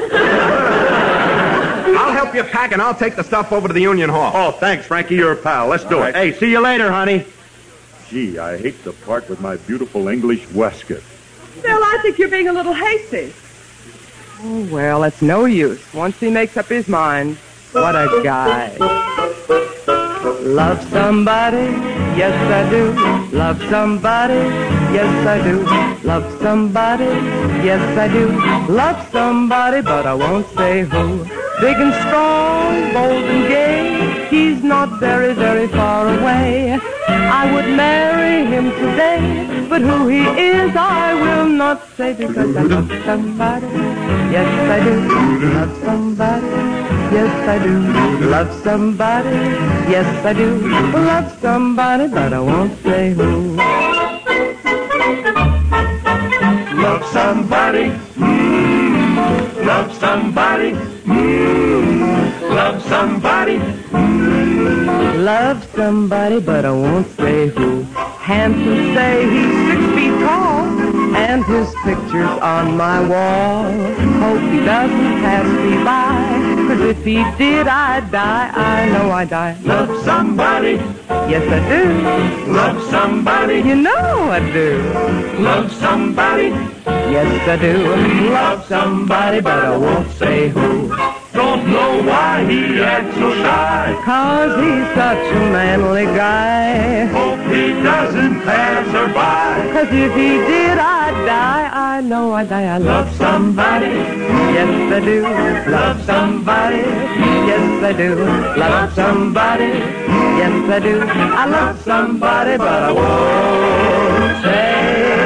Speaker 2: I'll help you pack, and I'll take the stuff over to the Union Hall.
Speaker 21: Oh, thanks, Frankie. You're a pal. Let's do it. Hey, see you later, honey. Gee, I hate to part with my beautiful English waistcoat.
Speaker 23: Phil, I think you're being a little hasty. Oh, well, it's no use. Once he makes up his mind, what a guy. Love somebody, yes I do. Love somebody, yes I do. Love somebody, yes I do. Love somebody, but I won't say who. Big and strong, bold and gay, he's not very, very far away. I would marry him today, but who he is I will not say, because I love somebody, yes I do. Love somebody, yes I do. Love somebody, yes I do. Love somebody, but I won't say who.
Speaker 9: Love somebody, mm, love somebody, mm, love somebody, mm.
Speaker 23: Love somebody, but I won't say who. Handsome say he's six feet tall, and his picture's on my wall. Hope he doesn't pass me by, 'cause if he did, I'd die. I know I'd die.
Speaker 9: Love somebody,
Speaker 23: yes I do.
Speaker 9: Love somebody,
Speaker 23: you know I do.
Speaker 9: Love somebody,
Speaker 23: yes I do. Love somebody, but I won't say who.
Speaker 9: Don't know why he acts so shy,
Speaker 23: 'Cause he's such a manly guy.
Speaker 9: Hope he doesn't pass her by,
Speaker 23: 'Cause if he did, I'd die. I know I'd die. I love
Speaker 9: somebody,
Speaker 23: yes I do.
Speaker 9: Love somebody,
Speaker 23: yes I do.
Speaker 9: Love somebody,
Speaker 23: yes I do. I love somebody, but I won't say.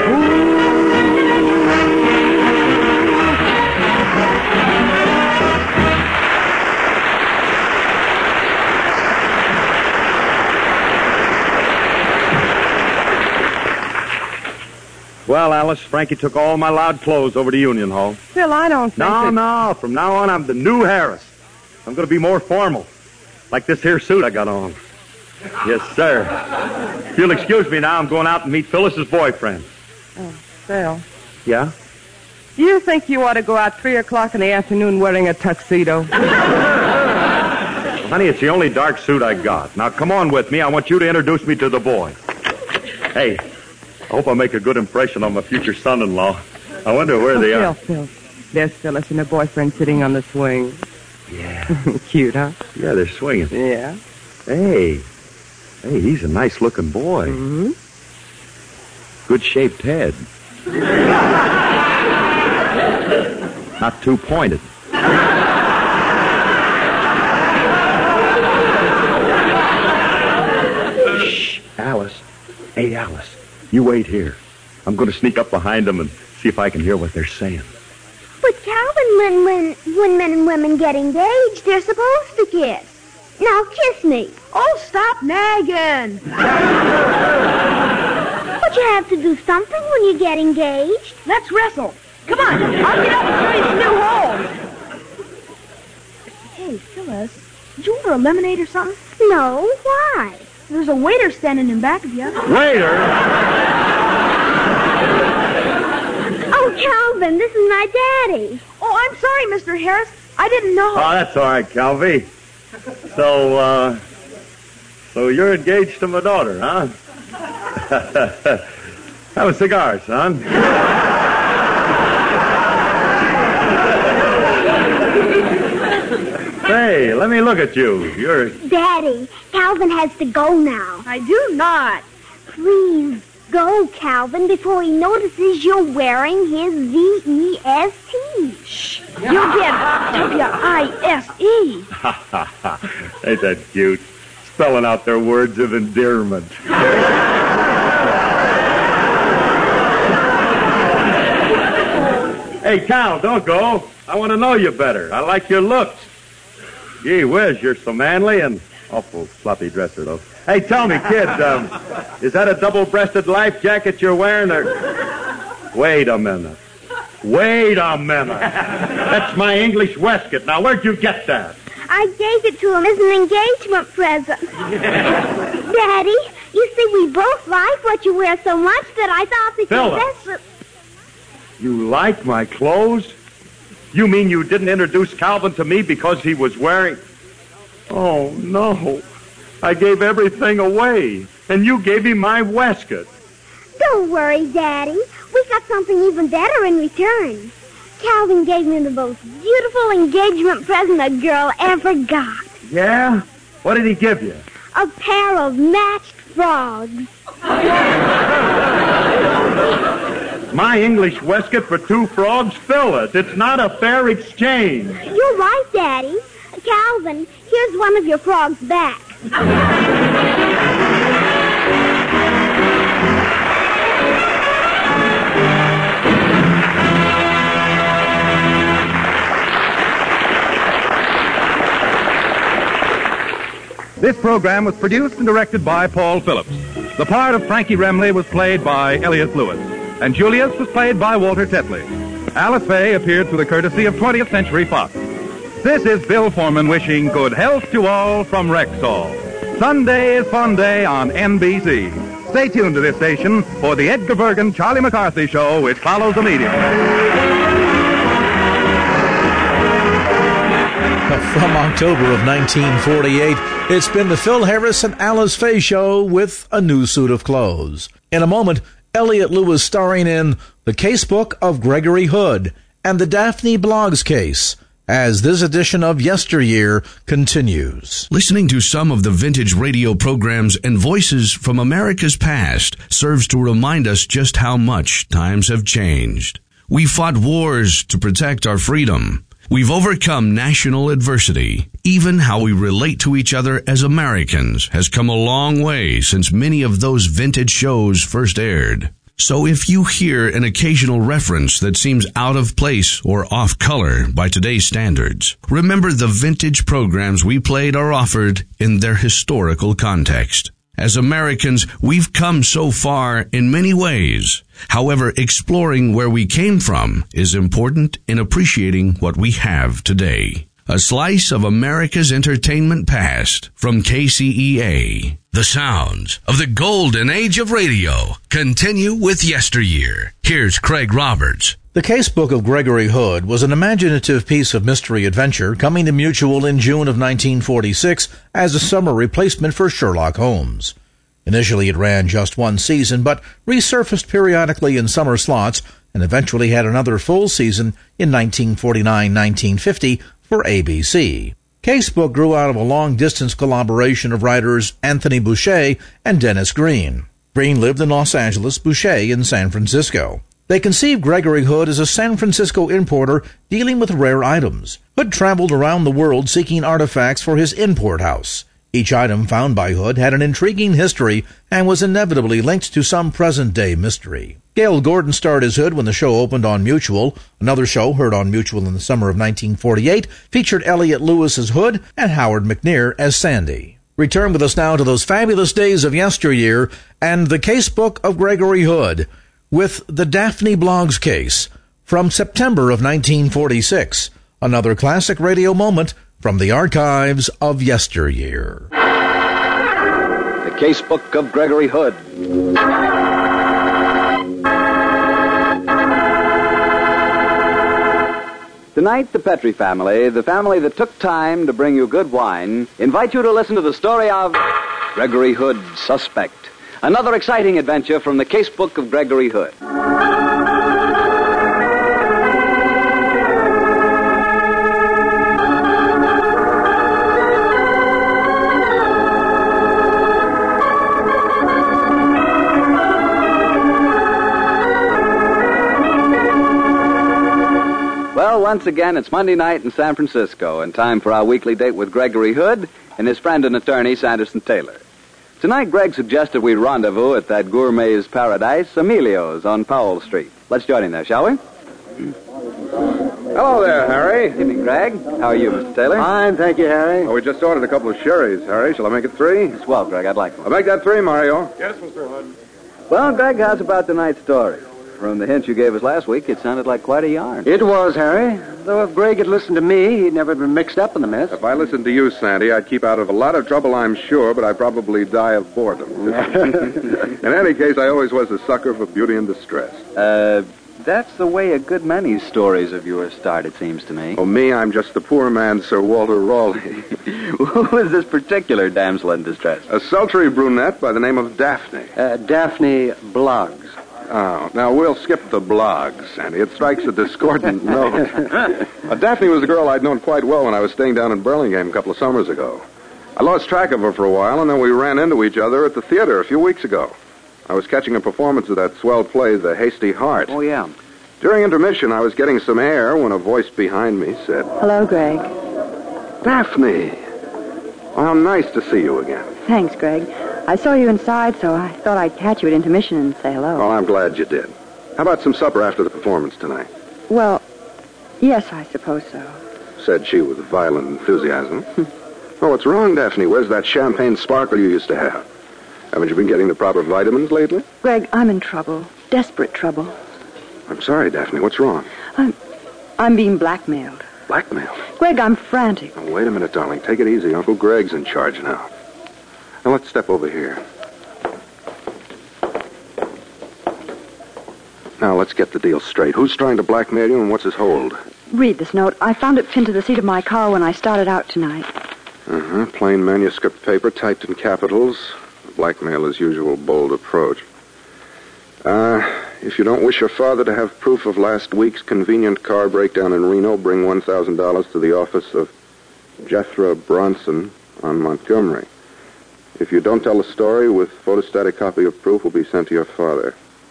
Speaker 21: Well, Alice, Frankie took all my loud clothes over to Union Hall.
Speaker 23: Phil, I don't think
Speaker 21: No,
Speaker 23: that...
Speaker 21: no. From now on, I'm the new Harris. I'm going to be more formal. Like this here suit I got on. Yes, sir. If you'll excuse me now, I'm going out and meet Phyllis's boyfriend.
Speaker 23: Oh, Phil,
Speaker 21: Yeah?
Speaker 23: you think you ought to go out three o'clock in the afternoon wearing a tuxedo?
Speaker 21: Honey, it's the only dark suit I got. Now, come on with me. I want you to introduce me to the boy. Hey, Hope I make a good impression on my future son-in-law. I wonder where
Speaker 23: oh,
Speaker 21: they
Speaker 23: Phil,
Speaker 21: are.
Speaker 23: Phil. There's Phyllis and her boyfriend sitting on the swing.
Speaker 21: Yeah.
Speaker 23: Cute, huh?
Speaker 21: Yeah, they're swinging.
Speaker 23: Yeah.
Speaker 21: Hey. Hey, he's a nice-looking boy.
Speaker 23: Mm-hmm.
Speaker 21: Good-shaped head. Not too pointed. Shh, Alice. Hey, Alice, you wait here. I'm going to sneak up behind them and see if I can hear what they're saying.
Speaker 22: But Calvin, when, when, when men and women get engaged, they're supposed to kiss. Now kiss me.
Speaker 3: Oh, stop nagging.
Speaker 22: But you have to do something when you get engaged.
Speaker 3: Let's wrestle. Come on, I'll get up and show you some new holes. Hey, Phyllis, did you order a lemonade or something?
Speaker 22: No, why?
Speaker 3: There's a waiter standing in back of you.
Speaker 21: Waiter?
Speaker 22: Oh, Calvin, this is my daddy.
Speaker 3: Oh, I'm sorry, Mister Harris. I didn't know.
Speaker 21: Oh, that's all right, Calvi. So, uh, so you're engaged to my daughter, huh? Have a cigar, son. Hey, let me look at you. You're...
Speaker 22: Daddy, Calvin has to go now.
Speaker 3: I do not.
Speaker 22: Please go, Calvin, before he notices you're wearing his V E S T.
Speaker 3: Shh. You'll get W I S E.
Speaker 21: Ain't that cute? Spelling out their words of endearment. Hey, Cal, don't go. I want to know you better. I like your looks. Gee whiz, you're so manly and awful sloppy dresser, though. Hey, tell me, kid, um, is that a double-breasted life jacket you're wearing, or... Wait a minute. Wait a minute. That's my English waistcoat. Now, where'd you get that?
Speaker 22: I gave it to him as an engagement present. Daddy, you see, we both like what you wear so much that I thought that
Speaker 21: Phyllis.
Speaker 22: you best...
Speaker 21: You like my clothes? You mean you didn't introduce Calvin to me because he was wearing... Oh, no. I gave everything away, and you gave him my waistcoat.
Speaker 22: Don't worry, Daddy. We got something even better in return. Calvin gave me the most beautiful engagement present a girl ever got.
Speaker 21: Yeah? What did he give you?
Speaker 22: A pair of matched frogs.
Speaker 21: My English waistcoat for two frogs? Phyllis, it's not a fair exchange.
Speaker 22: You're right, Daddy. Calvin, here's one of your frogs back.
Speaker 1: This program was produced and directed by Paul Phillips. The part of Frankie Remley was played by Elliot Lewis, and Julius was played by Walter Tetley. Alice Faye appeared through the courtesy of twentieth Century Fox. This is Bill Foreman wishing good health to all from Rexall. Sunday is Fun Day on N B C. Stay tuned to this station for the Edgar Bergen, Charlie McCarthy Show, which follows immediately.
Speaker 14: From October of nineteen forty-eight, it's been the Phil Harris and Alice Faye Show with a new suit of clothes. In a moment, Elliot Lewis starring in The Casebook of Gregory Hood and the Daphne Bloggs Case, as this edition of Yesteryear continues.
Speaker 11: Listening to some of the vintage radio programs and voices from America's past serves to remind us just how much times have changed. We fought wars to protect our freedom. We've overcome national adversity. Even how we relate to each other as Americans has come a long way since many of those vintage shows first aired. So if you hear an occasional reference that seems out of place or off color by today's standards, remember the vintage programs we played are offered in their historical context. As Americans, we've come so far in many ways. However, exploring where we came from is important in appreciating what we have today. A slice of America's entertainment past from K C E A. The sounds of the golden age of radio continue with Yesteryear. Here's Craig Roberts.
Speaker 14: The Casebook of Gregory Hood was an imaginative piece of mystery adventure coming to Mutual in June of nineteen forty-six as a summer replacement for Sherlock Holmes. Initially it ran just one season, but resurfaced periodically in summer slots and eventually had another full season in nineteen forty-nine nineteen fifty for A B C. Casebook grew out of a long-distance collaboration of writers Anthony Boucher and Dennis Green. Green lived in Los Angeles, Boucher in San Francisco. They conceived Gregory Hood as a San Francisco importer dealing with rare items. Hood traveled around the world seeking artifacts for his import house. Each item found by Hood had an intriguing history and was inevitably linked to some present-day mystery. Gail Gordon starred as Hood when the show opened on Mutual. Another show, heard on Mutual in the summer of nineteen forty-eight, featured Elliot Lewis as Hood and Howard McNear as Sandy. Return with us now to those fabulous days of yesteryear and the Casebook of Gregory Hood with the Daphne Bloggs case from September of nineteen forty-six. Another classic radio moment from the archives of yesteryear.
Speaker 12: The Casebook of Gregory Hood. Tonight, the Petrie family, the family that took time to bring you good wine, invite you to listen to the story of Gregory Hood, Suspect. Another exciting adventure from the Casebook of Gregory Hood. Well, once again, it's Monday night in San Francisco, and time for our weekly date with Gregory Hood and his friend and attorney, Sanderson Taylor. Tonight, Greg suggested we rendezvous at that gourmet's paradise, Emilio's on Powell Street. Let's join him there, shall we?
Speaker 2: Hello there, Harry.
Speaker 12: Evening, Greg. How are you, Mister Taylor?
Speaker 8: Fine, thank you, Harry.
Speaker 2: Oh, we just ordered a couple of sherries, Harry. Shall I make it three?
Speaker 12: Swell, Greg. I'd like one.
Speaker 2: I'll make that three, Mario.
Speaker 21: Yes, Mister Hood.
Speaker 12: Well, Greg, how's about tonight's story? From the hint you gave us last week, it sounded like quite a yarn.
Speaker 8: It was, Harry. Though if Greg had listened to me, he'd never been mixed up in the mess.
Speaker 2: If I listened to you, Sandy, I'd keep out of a lot of trouble, I'm sure, but I'd probably die of boredom. In any case, I always was a sucker for beauty and distress.
Speaker 12: Uh, that's the way a good many stories of yours start, it seems to me.
Speaker 2: Oh, me, I'm just the poor man, Sir Walter Raleigh.
Speaker 12: Who is this particular damsel in distress?
Speaker 2: A sultry brunette by the name of Daphne.
Speaker 8: Uh, Daphne Bloggs.
Speaker 2: Oh, now we'll skip the blogs, Sandy. It strikes a discordant note. uh, Daphne was a girl I'd known quite well when I was staying down in Burlingame a couple of summers ago. I lost track of her for a while, and then we ran into each other at the theater a few weeks ago. I was catching a performance of that swell play, The Hasty Heart.
Speaker 12: Oh, yeah.
Speaker 2: During intermission, I was getting some air when a voice behind me said,
Speaker 3: Hello, Greg.
Speaker 2: Daphne. Well, how nice to see you again.
Speaker 3: Thanks, Greg. I saw you inside, so I thought I'd catch you at intermission and say hello.
Speaker 2: Well, I'm glad you did. How about some supper after the performance tonight?
Speaker 3: Well, yes, I suppose so.
Speaker 2: Said she with violent enthusiasm. Oh, what's wrong, Daphne? Where's that champagne sparkle you used to have? Haven't you been getting the proper vitamins lately?
Speaker 3: Greg, I'm in trouble. Desperate trouble.
Speaker 2: I'm sorry, Daphne. What's wrong?
Speaker 3: I'm, I'm being blackmailed.
Speaker 2: Blackmailed?
Speaker 3: Greg, I'm frantic.
Speaker 2: Oh, wait a minute, darling. Take it easy. Uncle Greg's in charge now. Now, let's step over here. Now, let's get the deal straight. Who's trying to blackmail you and what's his hold?
Speaker 3: Read this note. I found it pinned to the seat of my car when I started out tonight.
Speaker 2: Uh-huh. Plain manuscript paper typed in capitals. Blackmailer's usual bold approach. Uh, if you don't wish your father to have proof of last week's convenient car breakdown in Reno, bring one thousand dollars to the office of Jethro Bronson on Montgomery. If you don't tell the story, with photostatic copy of proof will be sent to your father.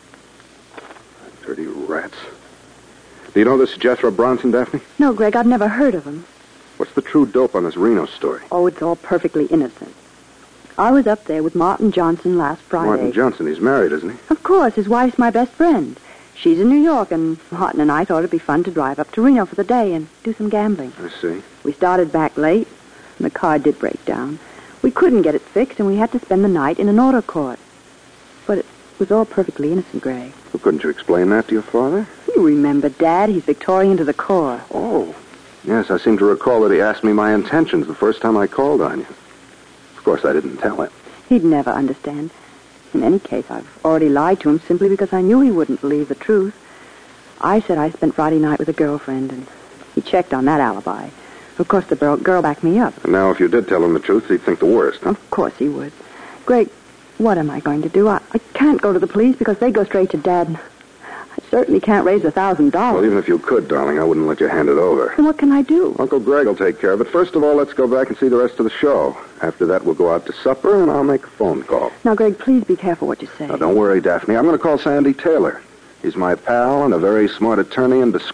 Speaker 2: Dirty rats. Do you know this Jethro Bronson, Daphne?
Speaker 3: No, Greg, I've never heard of him.
Speaker 2: What's the true dope on this Reno story?
Speaker 3: Oh, it's all perfectly innocent. I was up there with Martin Johnson last Friday.
Speaker 2: Martin Johnson, he's married, isn't he?
Speaker 3: Of course, his wife's my best friend. She's in New York, and Martin and I thought it'd be fun to drive up to Reno for the day and do some gambling.
Speaker 2: I see.
Speaker 3: We started back late, and the car did break down. We couldn't get it fixed, and we had to spend the night in an auto court. But it was all perfectly innocent, Greg.
Speaker 2: Well, couldn't you explain that to your father?
Speaker 3: You remember, Dad. He's Victorian to the core.
Speaker 2: Oh, yes, I seem to recall that he asked me my intentions the first time I called on you. Of course, I didn't tell him.
Speaker 3: He'd never understand. In any case, I've already lied to him simply because I knew he wouldn't believe the truth. I said I spent Friday night with a girlfriend, and he checked on that alibi. Of course, the girl backed me up.
Speaker 2: And now, if you did tell him the truth, he'd think the worst, huh?
Speaker 3: Of course he would. Greg,
Speaker 4: What am I going to do? I, I can't go to the police because they go straight to Dad. I certainly can't raise a thousand dollars.
Speaker 2: Well, even if you could, darling, I wouldn't let you hand it over.
Speaker 4: Then what can I do?
Speaker 2: Uncle Greg will take care of it. First of all, let's go back and see the rest of the show. After that, we'll go out to supper, and I'll make a phone call.
Speaker 4: Now, Greg, please be careful what you say.
Speaker 2: Now, don't worry, Daphne. I'm going to call Sandy Taylor. He's my pal and a very smart attorney and